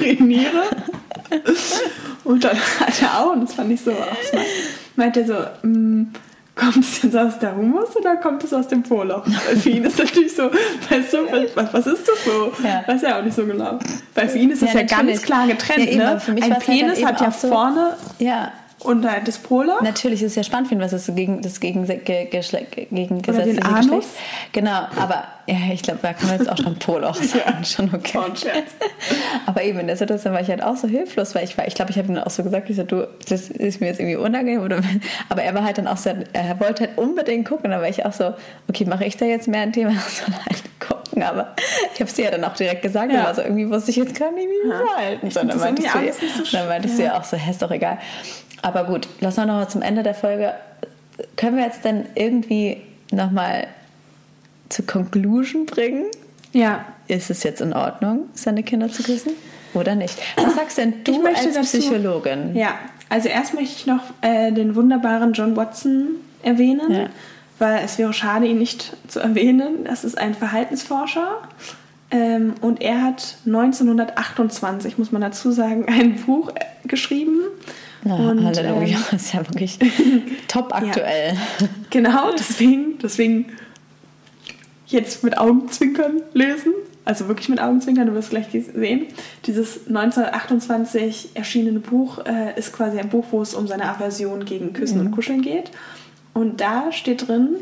Und dann hat er auch, und das fand ich so, meinte er so, kommt es jetzt aus der Humus oder kommt es aus dem Po-Loch? Weil für ihn ist natürlich so, weißt du, was ist das so? Ja. Weiß er auch nicht so genau. Weil für ihn ist das ja ganz klar getrennt. Ja, ne? Ein Penis hat ja vorne und halt das Po-Loch. Natürlich ist es ja spannend für ihn, was ist das gegengesetzte Geschlecht. Genau, aber ich glaube, da kann man jetzt auch schon Po-Loch sagen. Schon okay. Aber eben in der Situation war ich halt auch so hilflos, weil ich glaube, ich habe ihm auch so gesagt, ich so, du, das ist mir jetzt irgendwie unangenehm. Aber er war halt dann auch so, er wollte halt unbedingt gucken. Da war ich auch so, okay, mache ich da jetzt mehr ein Thema? Soll halt gucken. Aber ich habe es dir ja dann auch direkt gesagt. Ja. Also irgendwie wusste ich jetzt gar nicht, wie ich mich verhalten soll. Dann meintest du ja auch so, ist doch egal. Aber gut, lass uns noch mal zum Ende der Folge. Können wir jetzt dann irgendwie nochmal zur Conclusion bringen? Ja. Ist es jetzt in Ordnung, seine Kinder zu küssen oder nicht? Was sagst denn du als Psychologin? Ja, also erst möchte ich noch den wunderbaren John Watson erwähnen, weil es wäre schade, ihn nicht zu erwähnen. Das ist ein Verhaltensforscher und er hat 1928, muss man dazu sagen, ein Buch geschrieben. Na, und, Halleluja, das ist ja wirklich top aktuell. Ja. Genau, deswegen jetzt mit Augenzwinkern lesen. Also wirklich mit Augenzwinkern, du wirst gleich sehen. Dieses 1928 erschienene Buch ist quasi ein Buch, wo es um seine Aversion gegen Küssen und Kuscheln geht. Und da steht drin,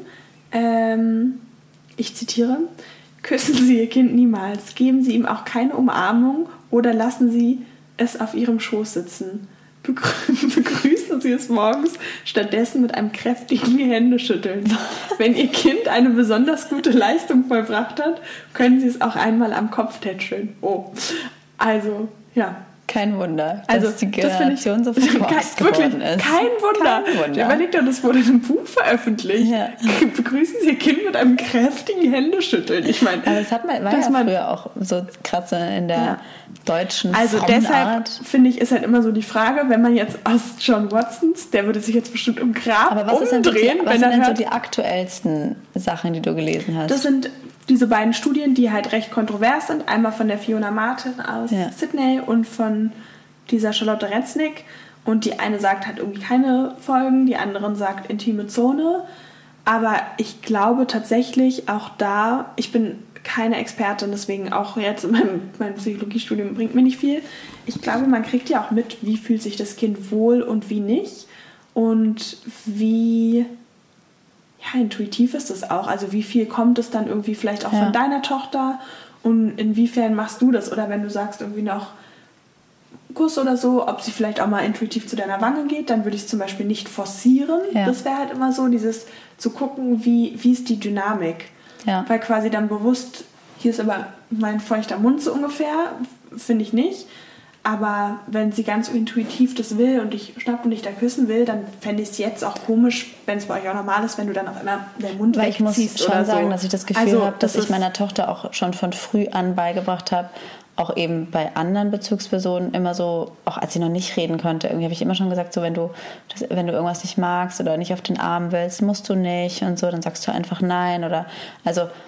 ich zitiere, küssen Sie Ihr Kind niemals, geben Sie ihm auch keine Umarmung oder lassen Sie es auf Ihrem Schoß sitzen. Begrüßen Sie es morgens stattdessen mit einem kräftigen Händeschütteln. Wenn Ihr Kind eine besonders gute Leistung vollbracht hat, können Sie es auch einmal am Kopf tätscheln. Oh, also, ja. Kein Wunder, dass die Generation so verkorkst geworden ist. Kein Wunder. Überlegt doch, das wurde in einem Buch veröffentlicht. Ja. Begrüßen Sie Ihr Kind mit einem kräftigen Händeschütteln. Ich meine, aber das war früher auch so krass in der deutschen Also deshalb, finde ich, ist halt immer so die Frage, wenn man jetzt aus John Watsons, der würde sich jetzt bestimmt im Grab umdrehen. Was sind denn so die aktuellsten Sachen, die du gelesen hast? Das sind diese beiden Studien, die halt recht kontrovers sind. Einmal von der Fiona Martin aus Sydney und von dieser Charlotte Reznick. Und die eine sagt halt irgendwie keine Folgen, die andere sagt intime Zone. Aber ich glaube tatsächlich auch da, ich bin keine Expertin, deswegen auch jetzt in meinem Psychologiestudium bringt mir nicht viel. Ich glaube, man kriegt ja auch mit, wie fühlt sich das Kind wohl und wie nicht. Und wie intuitiv ist das auch. Also wie viel kommt es dann irgendwie vielleicht auch von deiner Tochter und inwiefern machst du das? Oder wenn du sagst irgendwie noch Kuss oder so, ob sie vielleicht auch mal intuitiv zu deiner Wange geht, dann würde ich es zum Beispiel nicht forcieren. Ja. Das wäre halt immer so, dieses zu gucken, wie ist die Dynamik. Ja. Weil quasi dann bewusst, hier ist aber mein feuchter Mund so ungefähr, finde ich nicht. Aber wenn sie ganz intuitiv das will und dich schnappt und dich da küssen will, dann fände ich es jetzt auch komisch, wenn es bei euch auch normal ist, wenn du dann auf einmal den Mund wegziehst oder so. Ich muss schon sagen, dass ich das Gefühl habe, dass ich meiner Tochter auch schon von früh an beigebracht habe, auch eben bei anderen Bezugspersonen immer so, auch als sie noch nicht reden konnte, irgendwie habe ich immer schon gesagt, so wenn du irgendwas nicht magst oder nicht auf den Arm willst, musst du nicht und so, dann sagst du einfach nein oder, also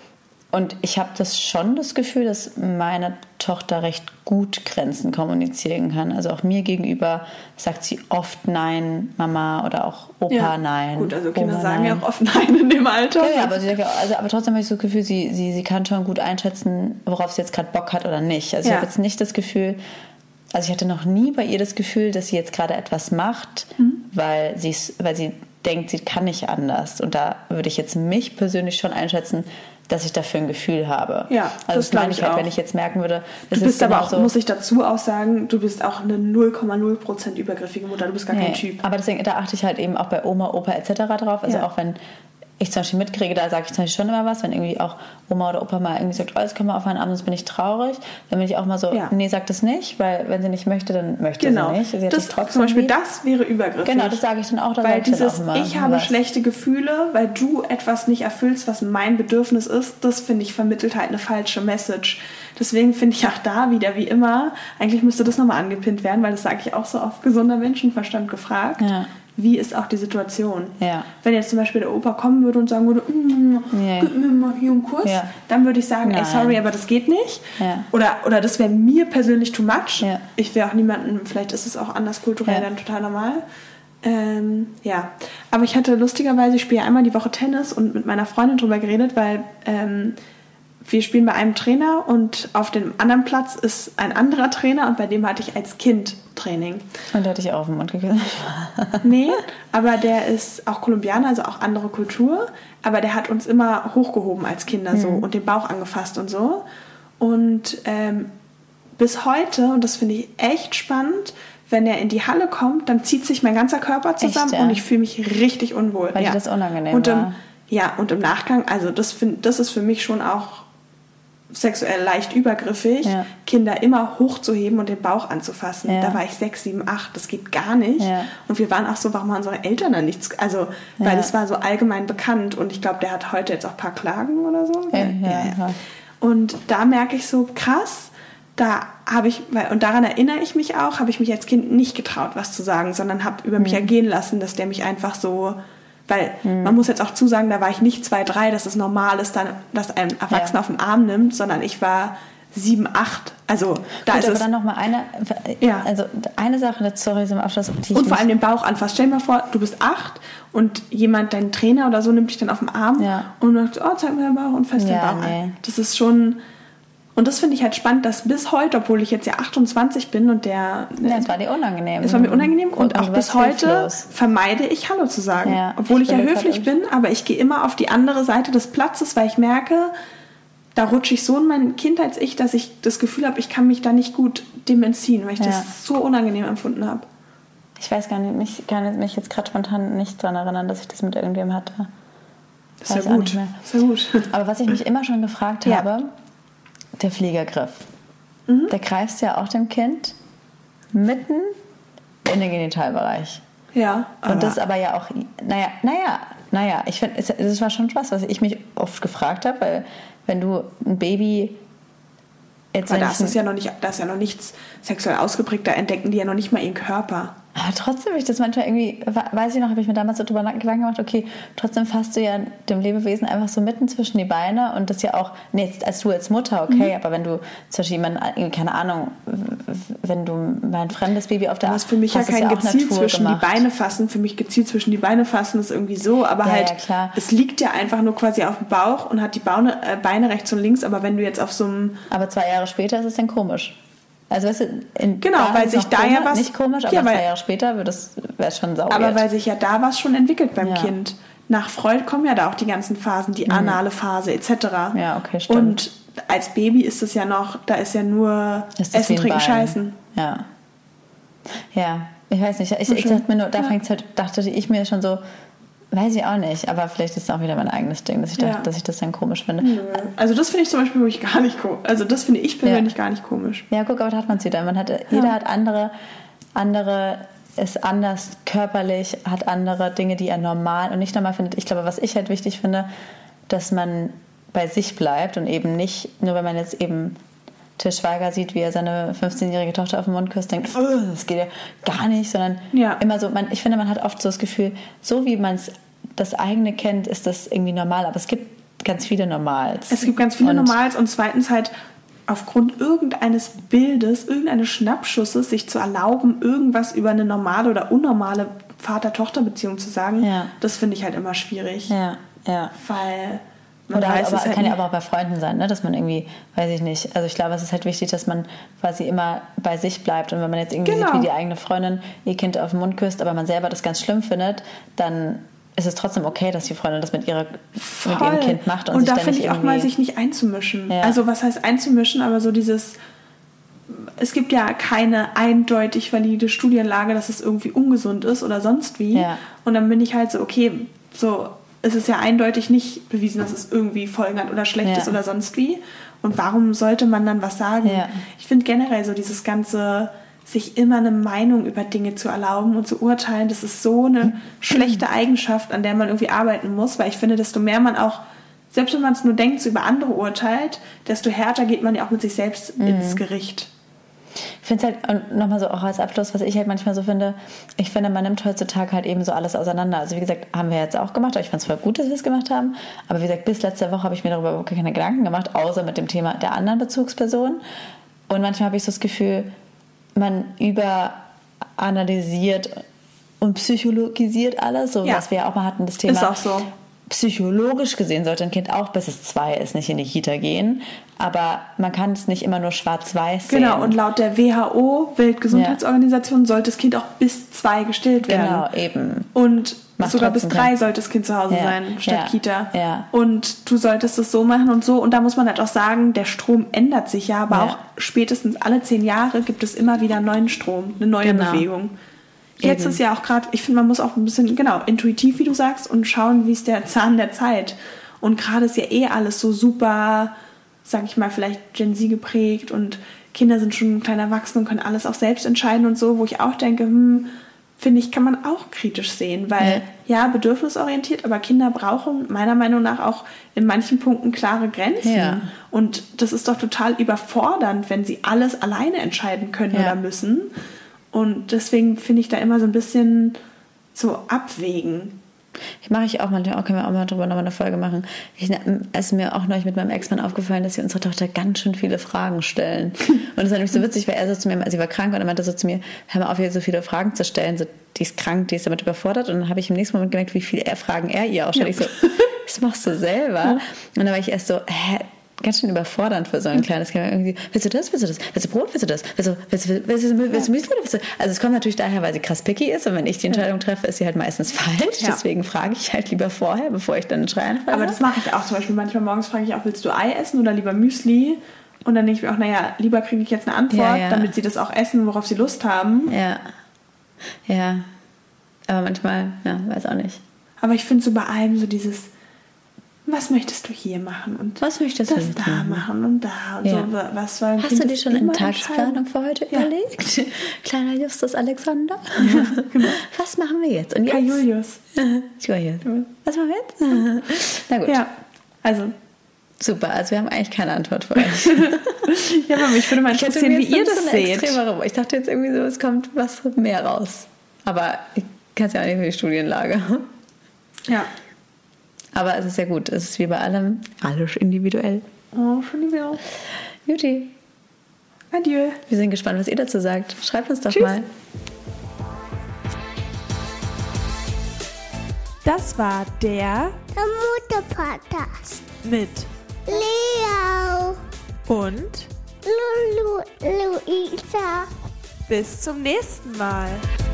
Und ich habe schon das Gefühl, dass meine Tochter recht gut Grenzen kommunizieren kann. Also auch mir gegenüber sagt sie oft Nein, Mama, oder auch Opa Nein. Gut, also Kinder Oma, sagen nein. ja auch oft Nein in dem Alter. Ja, aber, sie sagt ja, aber trotzdem habe ich so das Gefühl, sie kann schon gut einschätzen, worauf sie jetzt gerade Bock hat oder nicht. Also ich habe jetzt nicht das Gefühl, also ich hatte noch nie bei ihr das Gefühl, dass sie jetzt gerade etwas macht, weil sie denkt, sie kann nicht anders. Und da würde ich jetzt mich persönlich schon einschätzen, dass ich dafür ein Gefühl habe. Ja, also das meine ich halt, auch. wenn ich jetzt merken würde, du bist aber auch, muss ich dazu auch sagen, du bist auch eine 0,0% übergriffige Mutter, du bist gar kein Typ. Aber deswegen, da achte ich halt eben auch bei Oma, Opa etc. drauf. Also auch wenn ich zum Beispiel mitkriege, da sage ich zum Beispiel schon immer was, wenn irgendwie auch Oma oder Opa mal irgendwie sagt, oh, jetzt können wir aufhören, abends bin ich traurig, dann bin ich auch mal so, nee, sag das nicht, weil wenn sie nicht möchte, dann möchte sie nicht. Sie das, zum Beispiel, das wäre übergriffig. Genau, das sage ich dann auch. Weil dieses, ich habe schlechte Gefühle, weil du etwas nicht erfüllst, was mein Bedürfnis ist, das finde ich vermittelt halt eine falsche Message. Deswegen finde ich auch da wieder, wie immer, eigentlich müsste das nochmal angepinnt werden, weil das sage ich auch so oft, gesunder Menschenverstand gefragt. Ja. Wie ist auch die Situation? Ja. Wenn jetzt zum Beispiel der Opa kommen würde und sagen würde, gib mir mal hier einen Kuss, dann würde ich sagen, ey, sorry, aber das geht nicht. Ja. Oder das wäre mir persönlich too much. Ja. Ich wäre auch niemanden, vielleicht ist es auch anders kulturell dann total normal. Aber ich hatte lustigerweise, ich spiele einmal die Woche Tennis und mit meiner Freundin drüber geredet, weil wir spielen bei einem Trainer und auf dem anderen Platz ist ein anderer Trainer und bei dem hatte ich als Kind Training. Und da hatte ich auch auf den Mund geküsst. Nee, aber der ist auch Kolumbianer, also auch andere Kultur, aber der hat uns immer hochgehoben als Kinder so und den Bauch angefasst und so. Und bis heute, und das finde ich echt spannend, wenn er in die Halle kommt, dann zieht sich mein ganzer Körper zusammen und ich fühle mich richtig unwohl. Weil dir das unangenehm war. Und im Nachgang, also das ist für mich schon auch sexuell leicht übergriffig, Kinder immer hochzuheben und den Bauch anzufassen. Da war ich 6, 7, 8, das geht gar nicht. Und wir waren auch so, warum haben unsere Eltern da nichts, also, weil das war so allgemein bekannt und ich glaube, der hat heute jetzt auch ein paar Klagen oder so. Und da merke ich so, krass, da habe ich, und daran erinnere ich mich auch, habe ich mich als Kind nicht getraut, was zu sagen, sondern habe über mich ergehen lassen, dass der mich einfach so, weil man muss jetzt auch zusagen, da war ich nicht 2, 3, dass es normal ist, dann, dass ein Erwachsener auf den Arm nimmt, sondern ich war 7, 8. Also da gut, ist aber es dann noch mal eine Sache, sorry, zum Abschluss. Und vor allem den Bauch anfasst. Stell dir mal vor, du bist 8 und jemand, dein Trainer oder so, nimmt dich dann auf den Arm und sagt, oh, zeig mir den Bauch und fasst den Bauch an. Das ist schon... Und das finde ich halt spannend, dass bis heute, obwohl ich jetzt ja 28 bin und es war dir unangenehm. Es war mir unangenehm und auch bis heute vermeide ich Hallo zu sagen. Obwohl ich ja höflich bin, aber ich gehe immer auf die andere Seite des Platzes, weil ich merke, da rutsche ich so in mein Kindheits-Ich, dass ich das Gefühl habe, ich kann mich da nicht gut dem entziehen, weil ich das so unangenehm empfunden habe. Ich weiß gar nicht, ich kann mich jetzt gerade spontan nicht daran erinnern, dass ich das mit irgendwem hatte. Das ist ja gut. Sehr gut. Aber was ich mich immer schon gefragt habe, der Fliegergriff. Der kreist ja auch dem Kind mitten in den Genitalbereich. Ja. Und das aber ja auch, naja, ich finde, das war schon was ich mich oft gefragt habe, weil wenn du ein Baby jetzt... Aber da ist ja noch nichts sexuell ausgeprägt, da entdecken die ja noch nicht mal ihren Körper. Aber trotzdem habe ich das manchmal irgendwie, weiß ich noch, habe ich mir damals so drüber Gedanken gemacht, okay, trotzdem fasst du ja dem Lebewesen einfach so mitten zwischen die Beine und das ja auch, als du als Mutter, okay, aber wenn du zum Beispiel jemanden, keine Ahnung, wenn du mal ein fremdes Baby auf der Arm hast, für mich ja kein gezielt zwischen die Beine fassen, für mich gezielt zwischen die Beine fassen ist irgendwie so, aber es liegt ja einfach nur quasi auf dem Bauch und hat die Beine rechts und links, aber wenn du jetzt auf so einem... Aber 2 Jahre später ist es dann komisch. Also weißt du, weil sich da ja was... Nicht komisch, aber 2 Jahre später wäre es schon sauber. Aber weil sich ja da was schon entwickelt beim Kind. Nach Freud kommen ja da auch die ganzen Phasen, die anale Phase etc. Ja, okay, stimmt. Und als Baby ist es ja noch, da ist ja nur Essen, Trinken, Scheißen. Ja. Ja, ich weiß nicht. Ich dachte mir nur, dachte ich mir schon so, weiß ich auch nicht, aber vielleicht ist es auch wieder mein eigenes Ding, dass ich dachte, dass ich das dann komisch finde. Nö. Also das finde ich zum Beispiel wirklich gar nicht komisch. Also das finde ich persönlich gar nicht komisch. Ja, guck, aber da hat man es wieder. Jeder hat andere, ist anders körperlich, hat andere Dinge, die er normal und nicht normal findet. Ich glaube, was ich halt wichtig finde, dass man bei sich bleibt und eben nicht, nur wenn man jetzt eben Til Schweiger sieht, wie er seine 15-jährige Tochter auf den Mund küsst, denkt, das geht ja gar nicht, sondern immer so, ich finde, man hat oft so das Gefühl, so wie man es das eigene kennt, ist das irgendwie normal, aber es gibt ganz viele Normals. Es gibt ganz viele Normals und zweitens halt aufgrund irgendeines Bildes, irgendeines Schnappschusses sich zu erlauben, irgendwas über eine normale oder unnormale Vater-Tochter-Beziehung zu sagen, das finde ich halt immer schwierig. Ja. Weil oder weiß, aber kann ja aber auch bei Freunden sein, ne? Dass man irgendwie, weiß ich nicht, also ich glaube, es ist halt wichtig, dass man quasi immer bei sich bleibt und wenn man jetzt irgendwie sieht, wie die eigene Freundin ihr Kind auf den Mund küsst, aber man selber das ganz schlimm findet, dann ist es trotzdem okay, dass die Freundin das mit ihrem Kind macht. Und sich da finde ich auch mal, sich nicht einzumischen. Ja. Also was heißt einzumischen, aber so dieses, es gibt ja keine eindeutig valide Studienlage, dass es irgendwie ungesund ist oder sonst wie. Ja. Und dann bin ich halt so, okay, so es ist ja eindeutig nicht bewiesen, dass es irgendwie Folgen hat oder schlecht ist oder sonst wie. Und warum sollte man dann was sagen? Ja. Ich finde generell so dieses ganze, sich immer eine Meinung über Dinge zu erlauben und zu urteilen, das ist so eine schlechte Eigenschaft, an der man irgendwie arbeiten muss, weil ich finde, desto mehr man auch, selbst wenn man es nur denkt, so über andere urteilt, desto härter geht man ja auch mit sich selbst ins Gericht. Ich finde es halt, und nochmal so auch als Abschluss, was ich halt manchmal so finde, ich finde, man nimmt heutzutage halt eben so alles auseinander. Also wie gesagt, haben wir jetzt auch gemacht, aber ich fand es voll gut, dass wir es gemacht haben. Aber wie gesagt, bis letzte Woche habe ich mir darüber überhaupt keine Gedanken gemacht, außer mit dem Thema der anderen Bezugsperson. Und manchmal habe ich so das Gefühl, man überanalysiert und psychologisiert alles, so was wir ja auch mal hatten, das Thema. Ist auch so. Psychologisch gesehen sollte ein Kind auch, bis es 2 ist, nicht in die Kita gehen. Aber man kann es nicht immer nur schwarz-weiß sehen. Genau, und laut der WHO, Weltgesundheitsorganisation, sollte das Kind auch bis 2 gestillt werden. Genau, eben. Und sogar bis 3 sollte das Kind zu Hause sein, statt Kita. Ja. Und du solltest es so machen und so. Und da muss man halt auch sagen, der Strom ändert sich ja, aber auch spätestens alle 10 Jahre gibt es immer wieder einen neuen Strom, eine neue Bewegung. Jetzt ist ja auch gerade, ich finde, man muss auch ein bisschen, intuitiv, wie du sagst, und schauen, wie ist der Zahn der Zeit. Und gerade ist ja alles so super, sag ich mal, vielleicht Gen Z geprägt und Kinder sind schon klein erwachsen und können alles auch selbst entscheiden und so, wo ich auch denke, finde ich, kann man auch kritisch sehen, weil bedürfnisorientiert, aber Kinder brauchen meiner Meinung nach auch in manchen Punkten klare Grenzen. Ja. Und das ist doch total überfordernd, wenn sie alles alleine entscheiden können oder müssen. Und deswegen finde ich da immer so ein bisschen so abwägen. Mache ich auch manchmal, können wir auch mal drüber nochmal eine Folge machen. Es ist mir auch neulich mit meinem Ex-Mann aufgefallen, dass wir unserer Tochter ganz schön viele Fragen stellen. Und das war nämlich so witzig, weil er so zu mir, sie war krank und er meinte so zu mir, hör mal auf, ihr so viele Fragen zu stellen, so, die ist krank, die ist damit überfordert. Und dann habe ich im nächsten Moment gemerkt, wie viele Fragen er ihr auch stellt. Ich so, das machst du selber. Ja. Und dann war ich erst so, ganz schön überfordernd für so ein kleines Kind. Irgendwie, willst du das? Willst du Brot? Willst du das? Willst du Müsli? Also es kommt natürlich daher, weil sie krass picky ist und wenn ich die Entscheidung treffe, ist sie halt meistens falsch. Ja. Deswegen frage ich halt lieber vorher, bevor ich dann einen Schrei anfange. Aber das mache ich auch zum Beispiel. Manchmal morgens frage ich auch, willst du Ei essen oder lieber Müsli? Und dann denke ich mir auch, lieber kriege ich jetzt eine Antwort, damit sie das auch essen, worauf sie Lust haben. Ja. Aber manchmal, weiß auch nicht. Aber ich finde so bei allem so dieses, was möchtest du hier machen und was möchtest du das da machen und da und so. Was soll Hast du dir schon eine Tagesplanung für heute überlegt? Kleiner Justus Alexander. Ja, genau. Was machen wir jetzt? Und jetzt? Julius. Was machen wir jetzt? Na gut. Ja, also super, also wir haben eigentlich keine Antwort für euch. Ja, aber mich würde mal interessieren, wie ihr das seht. Ich dachte jetzt irgendwie so, es kommt was mehr raus. Aber ich kann es ja auch nicht für die Studienlage. Ja. Aber es ist ja gut. Es ist wie bei allem alles individuell. Oh, schon individuell. Juti. Adieu. Wir sind gespannt, was ihr dazu sagt. Schreibt uns doch mal. Das war der Mutter-Podcast mit Leo und Luisa. Bis zum nächsten Mal.